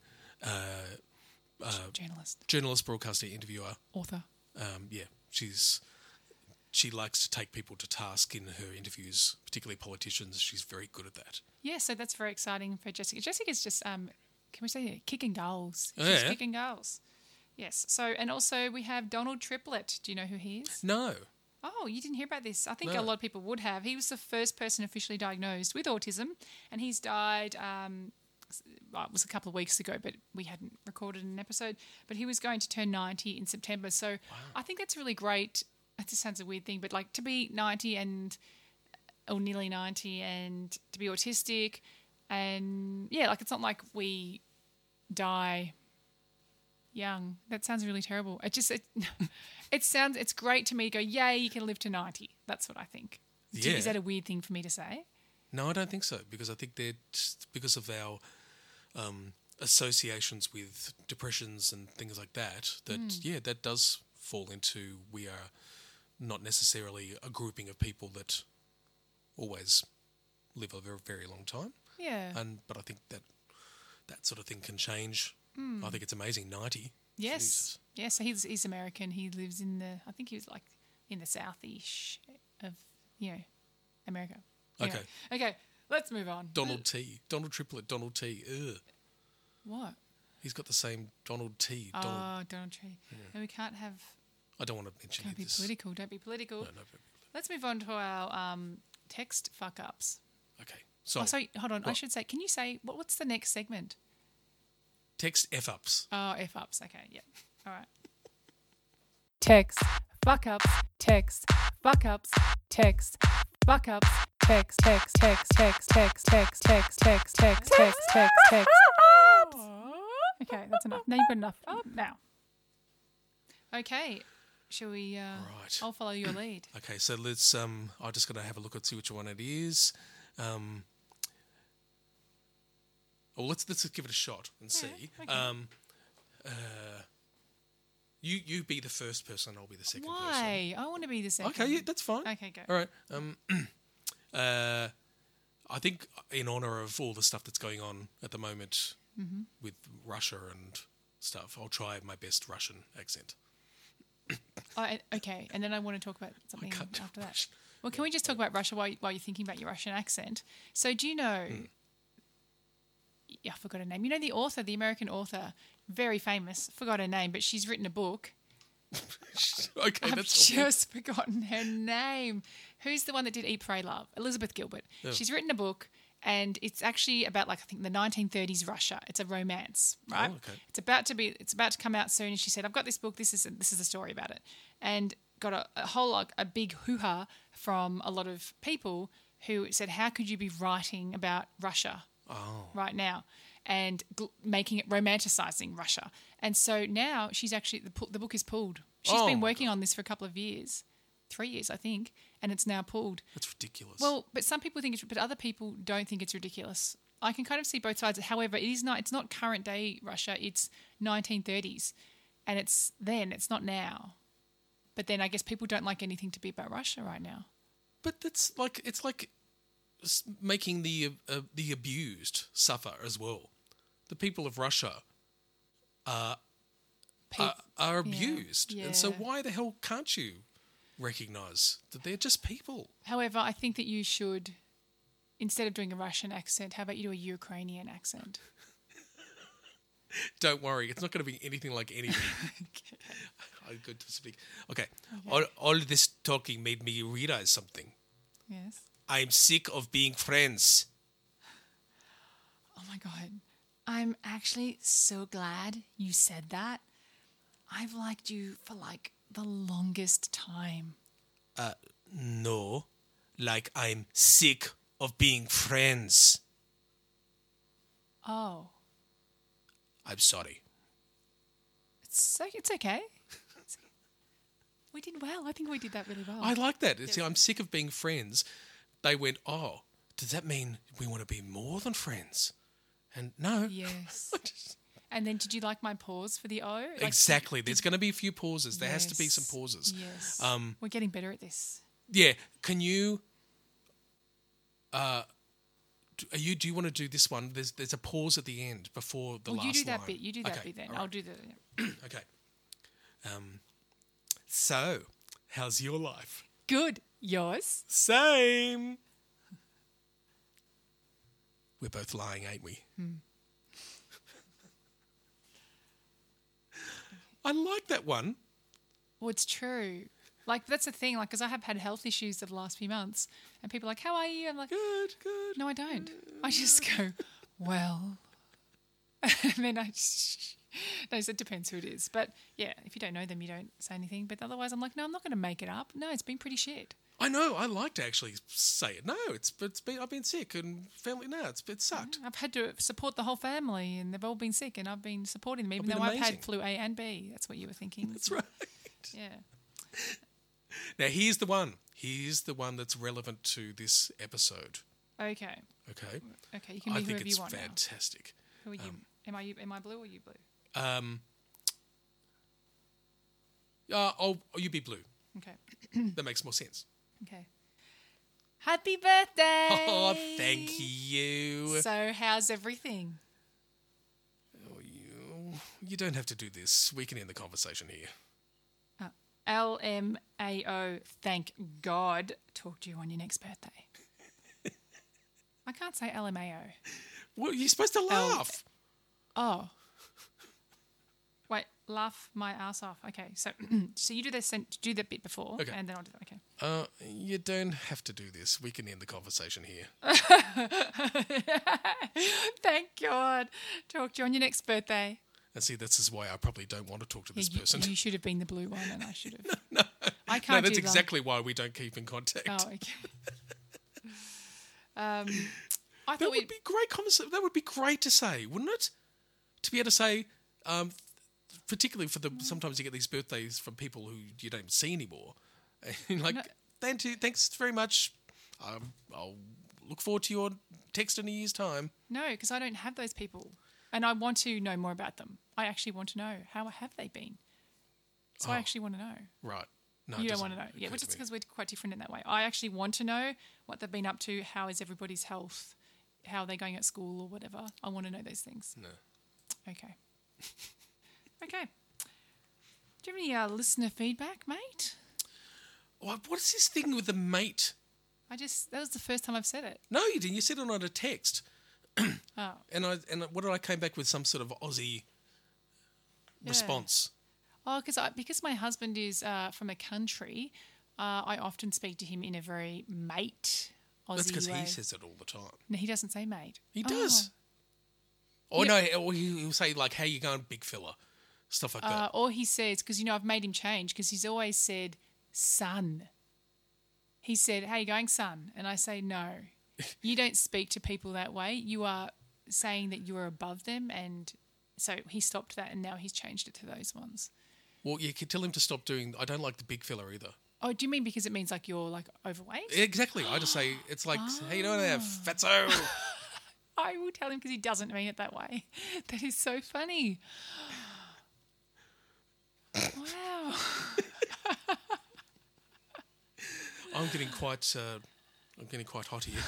Journalist, broadcaster, interviewer. author. Yeah, she likes to take people to task in her interviews, particularly politicians. She's very good at that. Yeah, so that's very exciting for Jessica. Jessica's just, can we say, kicking goals. Oh, She's yeah. kicking goals. Yes. So, and also we have Donald Triplett. Do you know who he is? No. Oh, you didn't hear about this. I think No. a lot of people would have. He was the first person officially diagnosed with autism, and he's died. Well, it was a couple of weeks ago, but we hadn't recorded an episode. But he was going to turn 90 in September. So I think that's really great. It just sounds a weird thing, but to be 90 or nearly 90 and to be autistic, and it's not like we die young. That sounds really terrible. It's great to me to go, yay, you can live to 90. That's what I think. Yeah. Is that a weird thing for me to say? No, I don't think so, because I think because of our associations with depressions and things like that, that does fall into we are not necessarily a grouping of people that always live a very, very long time. Yeah. But I think that sort of thing can change. I think it's amazing. 90. Yes. Jesus. Yeah, so he's American. He lives I think he was like in the southeast of, America. Anyway. Okay, let's move on. Donald T. Donald Triplet. Donald T. Ugh. What? He's got the same Donald T. Donald Tree. Yeah. And we can't have... I don't want to mention Don't be this. political. Don't be political. No. Let's move on to our text fuck-ups. Okay. So, sorry, hold on. What? I should say, can you say, what's the next segment? text F-ups. Oh, F-ups. Okay, yeah. All right. Text fuck-ups. Text fuck-ups. Text fuck-ups. Text. Okay, that's enough. Now you've got enough. Now. Okay. Shall we... Right. I'll follow your lead. Okay, so let's... I'm just going to have a look and see which one it is. Let's give it a shot and see. Okay. You be the first person, I'll be the second person. Why? I want to be the second. Okay, yeah, that's fine. Okay, go. All right. I think in honour of all the stuff that's going on at the moment with Russia and stuff, I'll try my best Russian accent. Okay, and then I want to talk about something after that. Russian. Well, can we just talk about Russia while you're thinking about your Russian accent? So do you know... I forgot her name. You know the author, the American author, very famous. Forgot her name, but she's written a book. Okay, I've just forgotten her name. Who's the one that did Eat, Pray, Love? Elizabeth Gilbert. Oh. She's written a book, and it's actually about, like, I think the 1930s Russia. It's a romance, right? Oh, okay. It's about to come out soon. And she said, "I've got this book. This is a story about it," and got a big hoo-ha from a lot of people who said, "How could you be writing about Russia right now?" And making it romanticizing Russia. And so now she's actually, the book is pulled. She's been working on this for a couple of years, 3 years, I think, and it's now pulled. That's ridiculous. Well, but some people think but other people don't think it's ridiculous. I can kind of see both sides. However, it's not current day Russia, it's 1930s. And it's not now. But then I guess people don't like anything to be about Russia right now. But it's like making the abused suffer as well. The people of Russia are abused. Yeah. And so why the hell can't you recognise that they're just people? However, I think that you should, instead of doing a Russian accent, how about you do a Ukrainian accent? Don't worry, it's not going to be anything like anything. I'm good to speak. Okay. All this talking made me realise something. Yes. I'm sick of being friends. Oh my God. I'm actually so glad you said that. I've liked you for like the longest time. No. Like I'm sick of being friends. Oh. I'm sorry. It's okay. We did well. I think we did that really well. I like that. See, I'm sick of being friends. They went, oh, does that mean we want to be more than friends? And no. Yes. And then did you like my pause for the O? Exactly. There's going to be a few pauses. There has to be some pauses. Yes. We're getting better at this. Yeah. Can you... do you want to do this one? There's a pause at the end before the last line. You do that bit. You do that bit then. Right. I'll do the... Okay. So, how's your life? Good. Yours? Same. We're both lying, ain't we? I like that one. Well, it's true. Like, that's the thing. Like, because I have had health issues the last few months, and people are like, "How are you?" I'm like, "Good." No, I don't. I just go, "Well," and then I just... No, so it depends who it is. But yeah, if you don't know them, you don't say anything. But otherwise, I'm like, no, I'm not going to make it up. No, it's been pretty shit. I know. I like to actually say it. No, it's been. I've been sick and family. No, it sucked. I've had to support the whole family, and they've all been sick, and I've been supporting them, even though I've had flu A and B. That's what you were thinking. That's right. Yeah. Now here's the one. Here's the one that's relevant to this episode. Okay. Okay. Okay. You can be whoever you want. I think it's fantastic. Now. Who are you? Am I blue or you blue? You be blue. Okay. That makes more sense. Okay. Happy birthday! Oh, thank you. So, how's everything? Oh, you don't have to do this. We can end the conversation here. LMAO, thank God, talk to you on your next birthday. I can't say LMAO. Well, you're supposed to laugh. Oh. Wait, laugh my ass off. Okay, so you do this, do that bit before, Okay. and then I'll do that. Okay. You don't have to do this. We can end the conversation here. Thank God. Talk to you on your next birthday. And see, this is why I probably don't want to talk to this person. You should have been the blue one, and I should have. No, I can't. that's do that. exactly why we don't keep in contact. Oh, okay. I That thought would be great conversation. That would be great to say, wouldn't it? To be able to say, particularly for sometimes you get these birthdays from people who you don't see anymore. And like, No. Thanks very much. I'll look forward to your text in a year's time. No, because I don't have those people, and I want to know more about them. I actually want to know how have they been. So I actually want to know. Right. No, You it don't want doesn't to know. Yeah, occur which to is me. because we're quite different in that way. I actually want to know what they've been up to, how is everybody's health, how are they going at school or whatever. I want to know those things. No. Okay. Okay. Do you have any listener feedback, mate? What is this thing with the mate? That was the first time I've said it. No, you didn't. You said it on a text. Oh. And what did I came back with? Some sort of Aussie response. Oh, because my husband is from a country, I often speak to him in a very mate Aussie That's because way. he says it all the time. No, he doesn't say mate. He does. Or Yeah. no, or he'll say like, "How you going, big fella?" Stuff like that. Or he says, because, I've made him change because he's always said son. He said, how you going, son? And I say, no. You don't speak to people that way. You are saying that you are above them. And so he stopped that and now he's changed it to those ones. Well, you could tell him to stop doing. I don't like the big fella either. Oh, do you mean because it means like you're like overweight? Exactly. I just say it's like, "How you doing there, fatso?" I will tell him because he doesn't mean it that way. That is so funny. Wow. I'm getting quite hot here.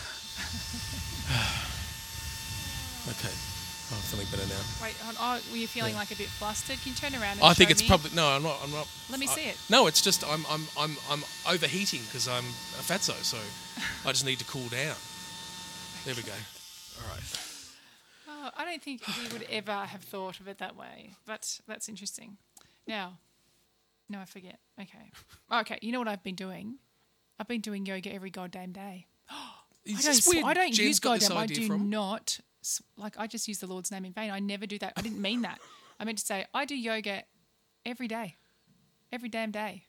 Okay, I'm feeling better now. Wait, were you feeling like a bit flustered? Can you turn around and I think show it's me? probably no. I'm not. Let me see it. No, it's just I'm overheating because I'm a fatso, so I just need to cool down. There we go. All right. Oh, I don't think he would ever have thought of it that way, but that's interesting. Now, no, I forget. Okay, you know what I've been doing? I've been doing yoga every goddamn day. Is this where I don't Jen's use got this goddamn. I idea do from? not. I just use the Lord's name in vain. I never do that. I didn't mean that. I meant to say I do yoga every day, every damn day.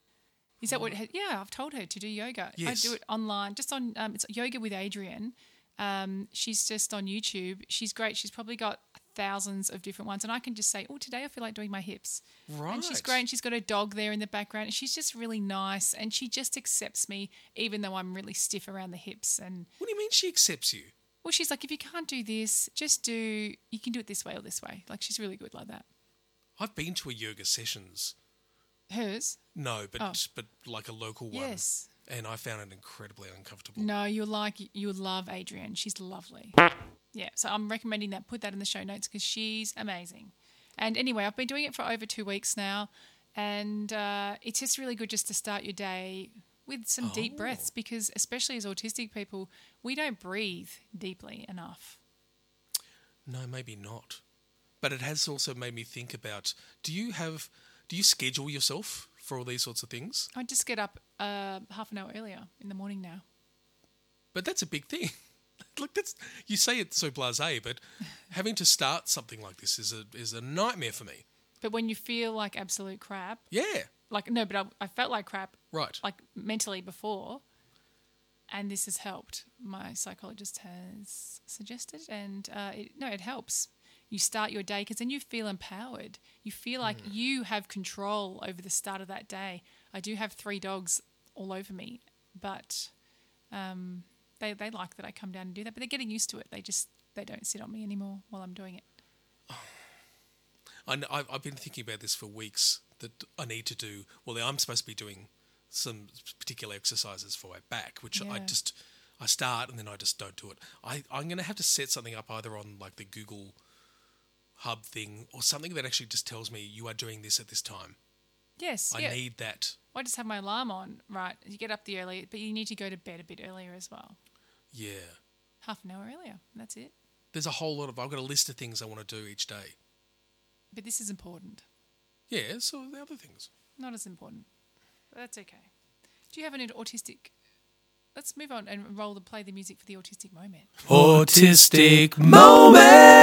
Is that what? Yeah, I've told her to do yoga. Yes. I do it online, just on. It's Yoga with Adrian. She's just on YouTube. She's great. She's probably got thousands of different ones, and I can just say, "Oh, today I feel like doing my hips." Right. And she's great. And she's got a dog there in the background, and she's just really nice. And she just accepts me, even though I'm really stiff around the hips. And What do you mean she accepts you? well, she's like, if you can't do this, you can do it this way or this way. Like, she's really good like that. I've been to a yoga sessions. Hers? No, but like a local one. Yes. And I found it incredibly uncomfortable. No, you'll love Adrian. She's lovely. Yeah, so I'm recommending that. Put that in the show notes because she's amazing. And anyway, I've been doing it for over 2 weeks now, and it's just really good just to start your day with some deep breaths because especially as autistic people, we don't breathe deeply enough. No, maybe not. But it has also made me think about, do you schedule yourself for all these sorts of things? I just get up half an hour earlier in the morning now. But that's a big thing. Look, you say it so blasé, but having to start something like this is a nightmare for me. But when you feel like absolute crap, Yeah, like no, but I felt like crap, right. like mentally before, and this has helped. My psychologist has suggested, and it helps. You start your day because then you feel empowered. You feel like you have control over the start of that day. I do have 3 dogs all over me, but they like that I come down and do that. But they're getting used to it. They don't sit on me anymore while I'm doing it. I've been thinking about this for weeks that I need to do. Well, I'm supposed to be doing some particular exercises for my back, which Yeah. I start and then I just don't do it. I'm going to have to set something up either on like the Google Hub thing or something that actually just tells me you are doing this at this time. Yes. I yeah. need that. I just have my alarm on, right? You get up the early, but you need to go to bed a bit earlier as well. Yeah. Half an hour earlier. And that's it. There's a whole lot of, I've got a list of things I want to do each day. But this is important. Yeah, so the other things. Not as important. But that's okay. Do you have an autistic... Let's move on and play the music for the autistic moment. Autistic moments.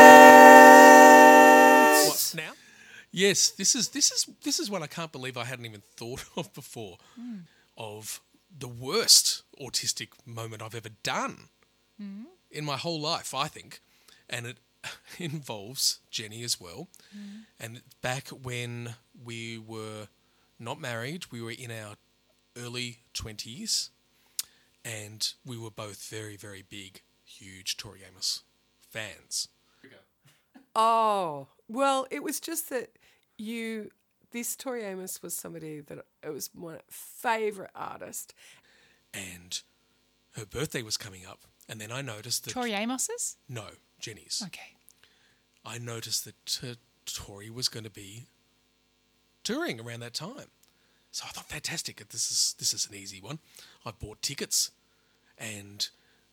What now? Yes, this is one I can't believe I hadn't even thought of before. Of the worst autistic moment I've ever done in my whole life, I think, and it involves Jenny as well. And back when we were not married, we were in our early 20s. And we were both very, very big, huge Tori Amos fans. Oh, well, it was just that this Tori Amos was somebody that it was my favourite artist. And her birthday was coming up. And then I noticed that... Tori Amos's? No, Jenny's. Okay. I noticed that Tori was going to be touring around that time. So I thought, fantastic, this is an easy one. I bought tickets and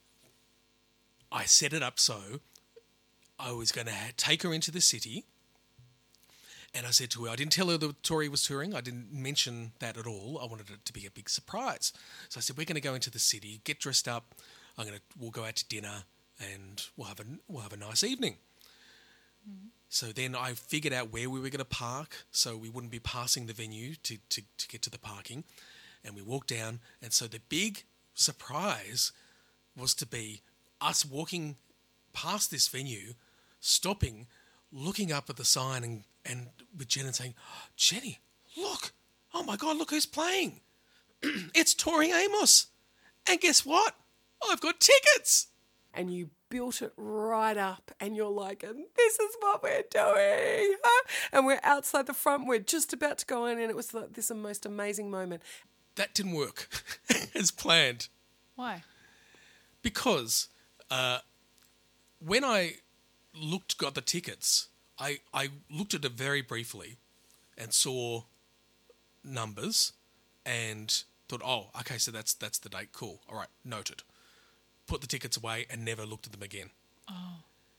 I set it up so I was going to take her into the city. And I said to her, I didn't tell her that Tori was touring. I didn't mention that at all. I wanted it to be a big surprise. So I said, we're going to go into the city, get dressed up. We'll go out to dinner and we'll have a nice evening. So then I figured out where we were going to park so we wouldn't be passing the venue to get to the parking. And we walked down. And so the big surprise was to be us walking past this venue, stopping, looking up at the sign and with Jen and saying, Jenny, look. Oh my God, look who's playing. It's Tori Amos. And guess what? I've got tickets. And you built it right up and you're like, and this is what we're doing. Huh? And we're outside the front. We're just about to go in and it was like this most amazing moment. That didn't work as planned. Why? Because when I got the tickets, I looked at it very briefly and saw numbers and thought, oh, okay, so that's the date. Cool. All right, noted. Put the tickets away and never looked at them again. Oh.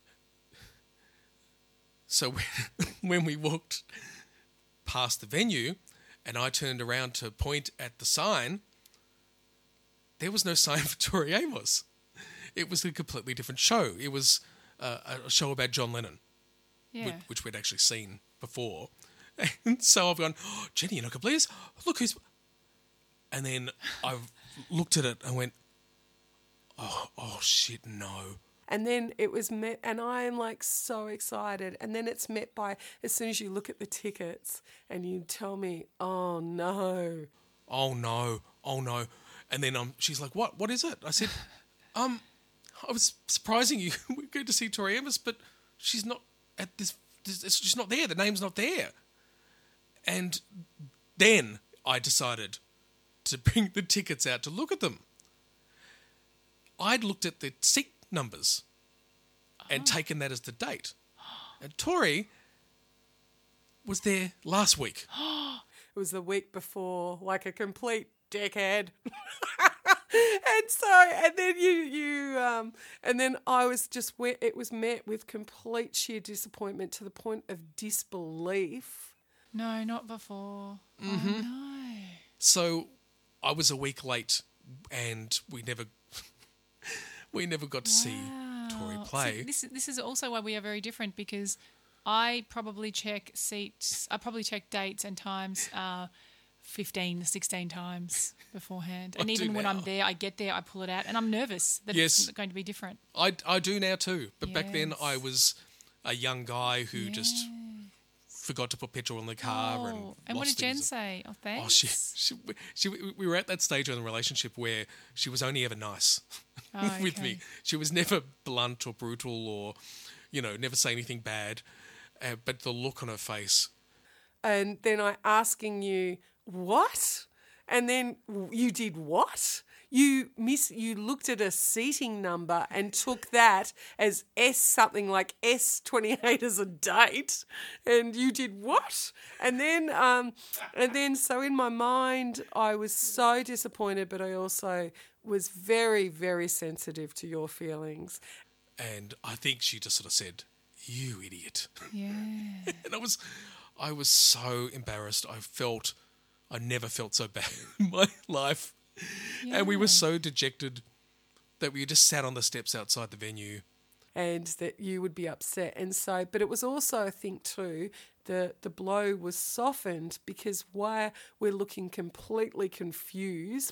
So when we walked past the venue and I turned around to point at the sign, there was no sign for Tori Amos. It was a completely different show. It was a show about John Lennon, Yeah. which we'd actually seen before. And so I've gone, oh, Jenny, you're not going to believe this? Look who's... And then I've looked at it and went, oh shit, no. And then it was met, and I am like so excited. And then it's met by, as soon as you look at the tickets and you tell me, oh no. Oh no. And then she's like, what is it? I said, I was surprising you. We're going to see Tori Amos, but she's not at this, she's not there. The name's not there. And then I decided to bring the tickets out to look at them. I'd looked at the seat numbers and taken that as the date. And Tori was there last week. It was the week before, like a complete dickhead. And then and then I was just, it was met with complete sheer disappointment to the point of disbelief. No, not before. Mm-hmm. Oh, no. So I was a week late and we never got to see Tori play. So this is also why we are very different, because I probably check seats. I probably check dates and times 15, 16 times beforehand. And even when I'm there, I get there, I pull it out, and I'm nervous that it's going to be different. I do now too. But back then Yes. I was a young guy who just forgot to put petrol in the car and what lost did Jen things. say? Oh, Oh, thanks. we were at that stage in the relationship where she was only ever nice with okay. me. She was never blunt or brutal or, never say anything bad. But the look on her face. and then I asking you, what? And then you did what? You looked at a seating number and took that as S something like S28 as a date, and you did what? And then so in my mind I was so disappointed, but I also was very, very sensitive to your feelings. And I think she just sort of said, "You idiot." Yeah. And I was so embarrassed. I never felt so bad in my life. Yeah. And we were so dejected that we just sat on the steps outside the venue. And that you would be upset. And so, but it was also, I think too, the blow was softened because while we're looking completely confused,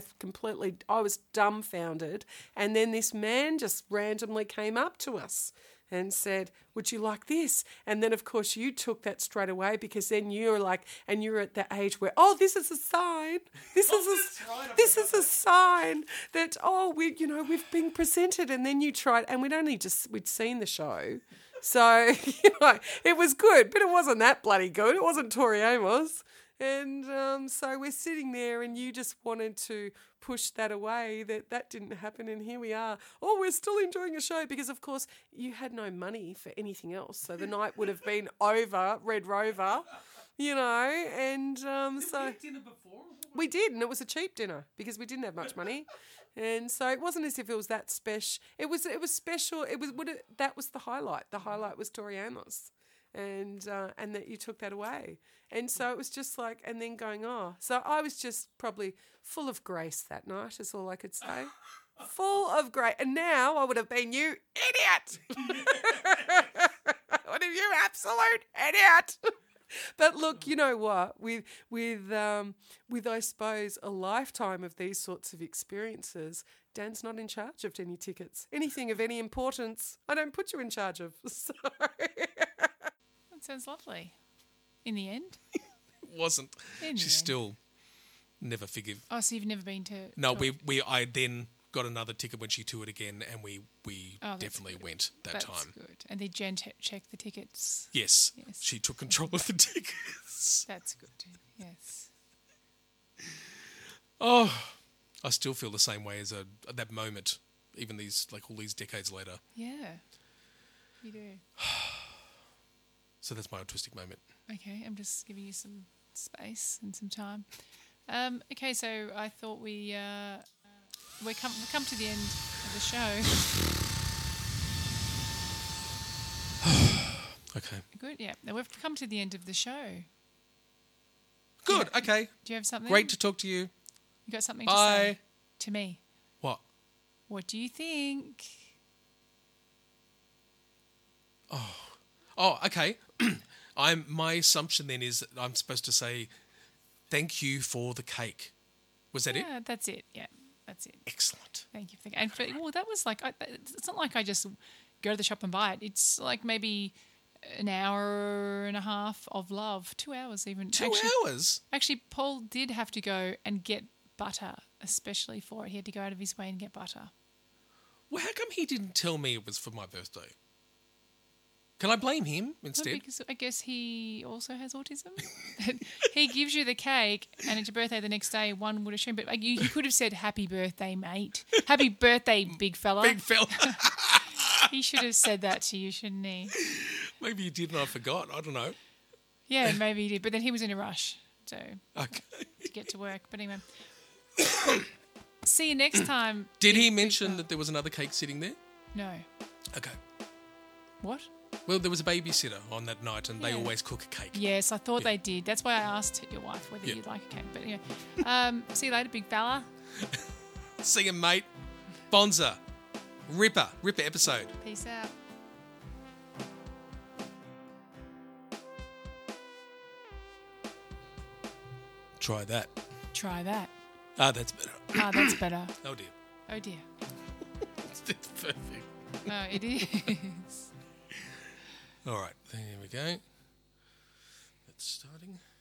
I was dumbfounded. And then this man just randomly came up to us and said, "Would you like this?" And then, of course, you took that straight away because then you're like, and you're at that age where, oh, this is a sign. This is a sign that, we've been presented. And then you tried, and we'd seen the show. So, it was good, but it wasn't that bloody good. It wasn't Tori Amos. And so we're sitting there and you just wanted to push that away, that didn't happen, and here we are. Oh, we're still enjoying a show because, of course, you had no money for anything else. So the night would have been over, Red Rover, and so... Did we have dinner before? We did, and it was a cheap dinner because we didn't have much money. And so it wasn't as if it was that special. It was special. That was the highlight. The highlight was Tori Amos. And that you took that away. And so it was just like, and then going, oh. So I was just probably full of grace that night is all I could say. Full of grace. And now I would have been, you idiot. What are you, absolute idiot? But look, you know what? With I suppose a lifetime of these sorts of experiences, Dan's not in charge of any tickets. Anything of any importance, I don't put you in charge of. So... That sounds lovely. In the end? It wasn't. In the She end. still never forgive. Oh, so you've never been to... No, I then got another ticket when she toured again, and we that's definitely good. went that That's time. good. And did Jen check the tickets? Yes, Yes. she took control of the tickets. That's good. Yes. Oh, I still feel the same way as at that moment, even all these decades later. Yeah. You do. So that's my autistic moment. Okay, I'm just giving you some space and some time. Okay, so I thought we come to the end of the show. Okay. Good, yeah. Now we've come to the end of the show. Good. Yeah. Okay. Do you have something? Great to talk to you. You got something to Bye. say to me? What? What do you think? Oh, okay. My assumption then is that I'm supposed to say thank you for the cake. Was that it? Yeah, that's it. Yeah, that's it. Excellent. Thank you. And that was like, it's not like I just go to the shop and buy it. It's like maybe an hour and a half of love, 2 hours even. 2 hours? Actually, Paul did have to go and get butter, especially for it. He had to go out of his way and get butter. Well, how come he didn't tell me it was for my birthday? Can I blame him instead? Well, because I guess he also has autism. He gives you the cake and it's your birthday the next day, one would assume. But you could have said, "Happy birthday, mate. Happy birthday, big fella." Big fella. He should have said that to you, shouldn't he? Maybe he did and I forgot. I don't know. Yeah, maybe he did. But then he was in a rush to Okay. get to work. But anyway. See you next time. Did he mention that there was another cake sitting there? No. Okay. What? Well, there was a babysitter on that night and they Yeah. always cook a cake. Yes, I thought Yeah. they did. That's why I asked your wife whether Yeah. you'd like a cake. But anyway, see you later, big fella. See you, mate. Bonza. Ripper episode. Peace out. Try that. Try that. Ah, that's better. Ah, that's better. Oh dear. Oh dear. It's perfect. Oh, it is. All right, there we go. That's starting.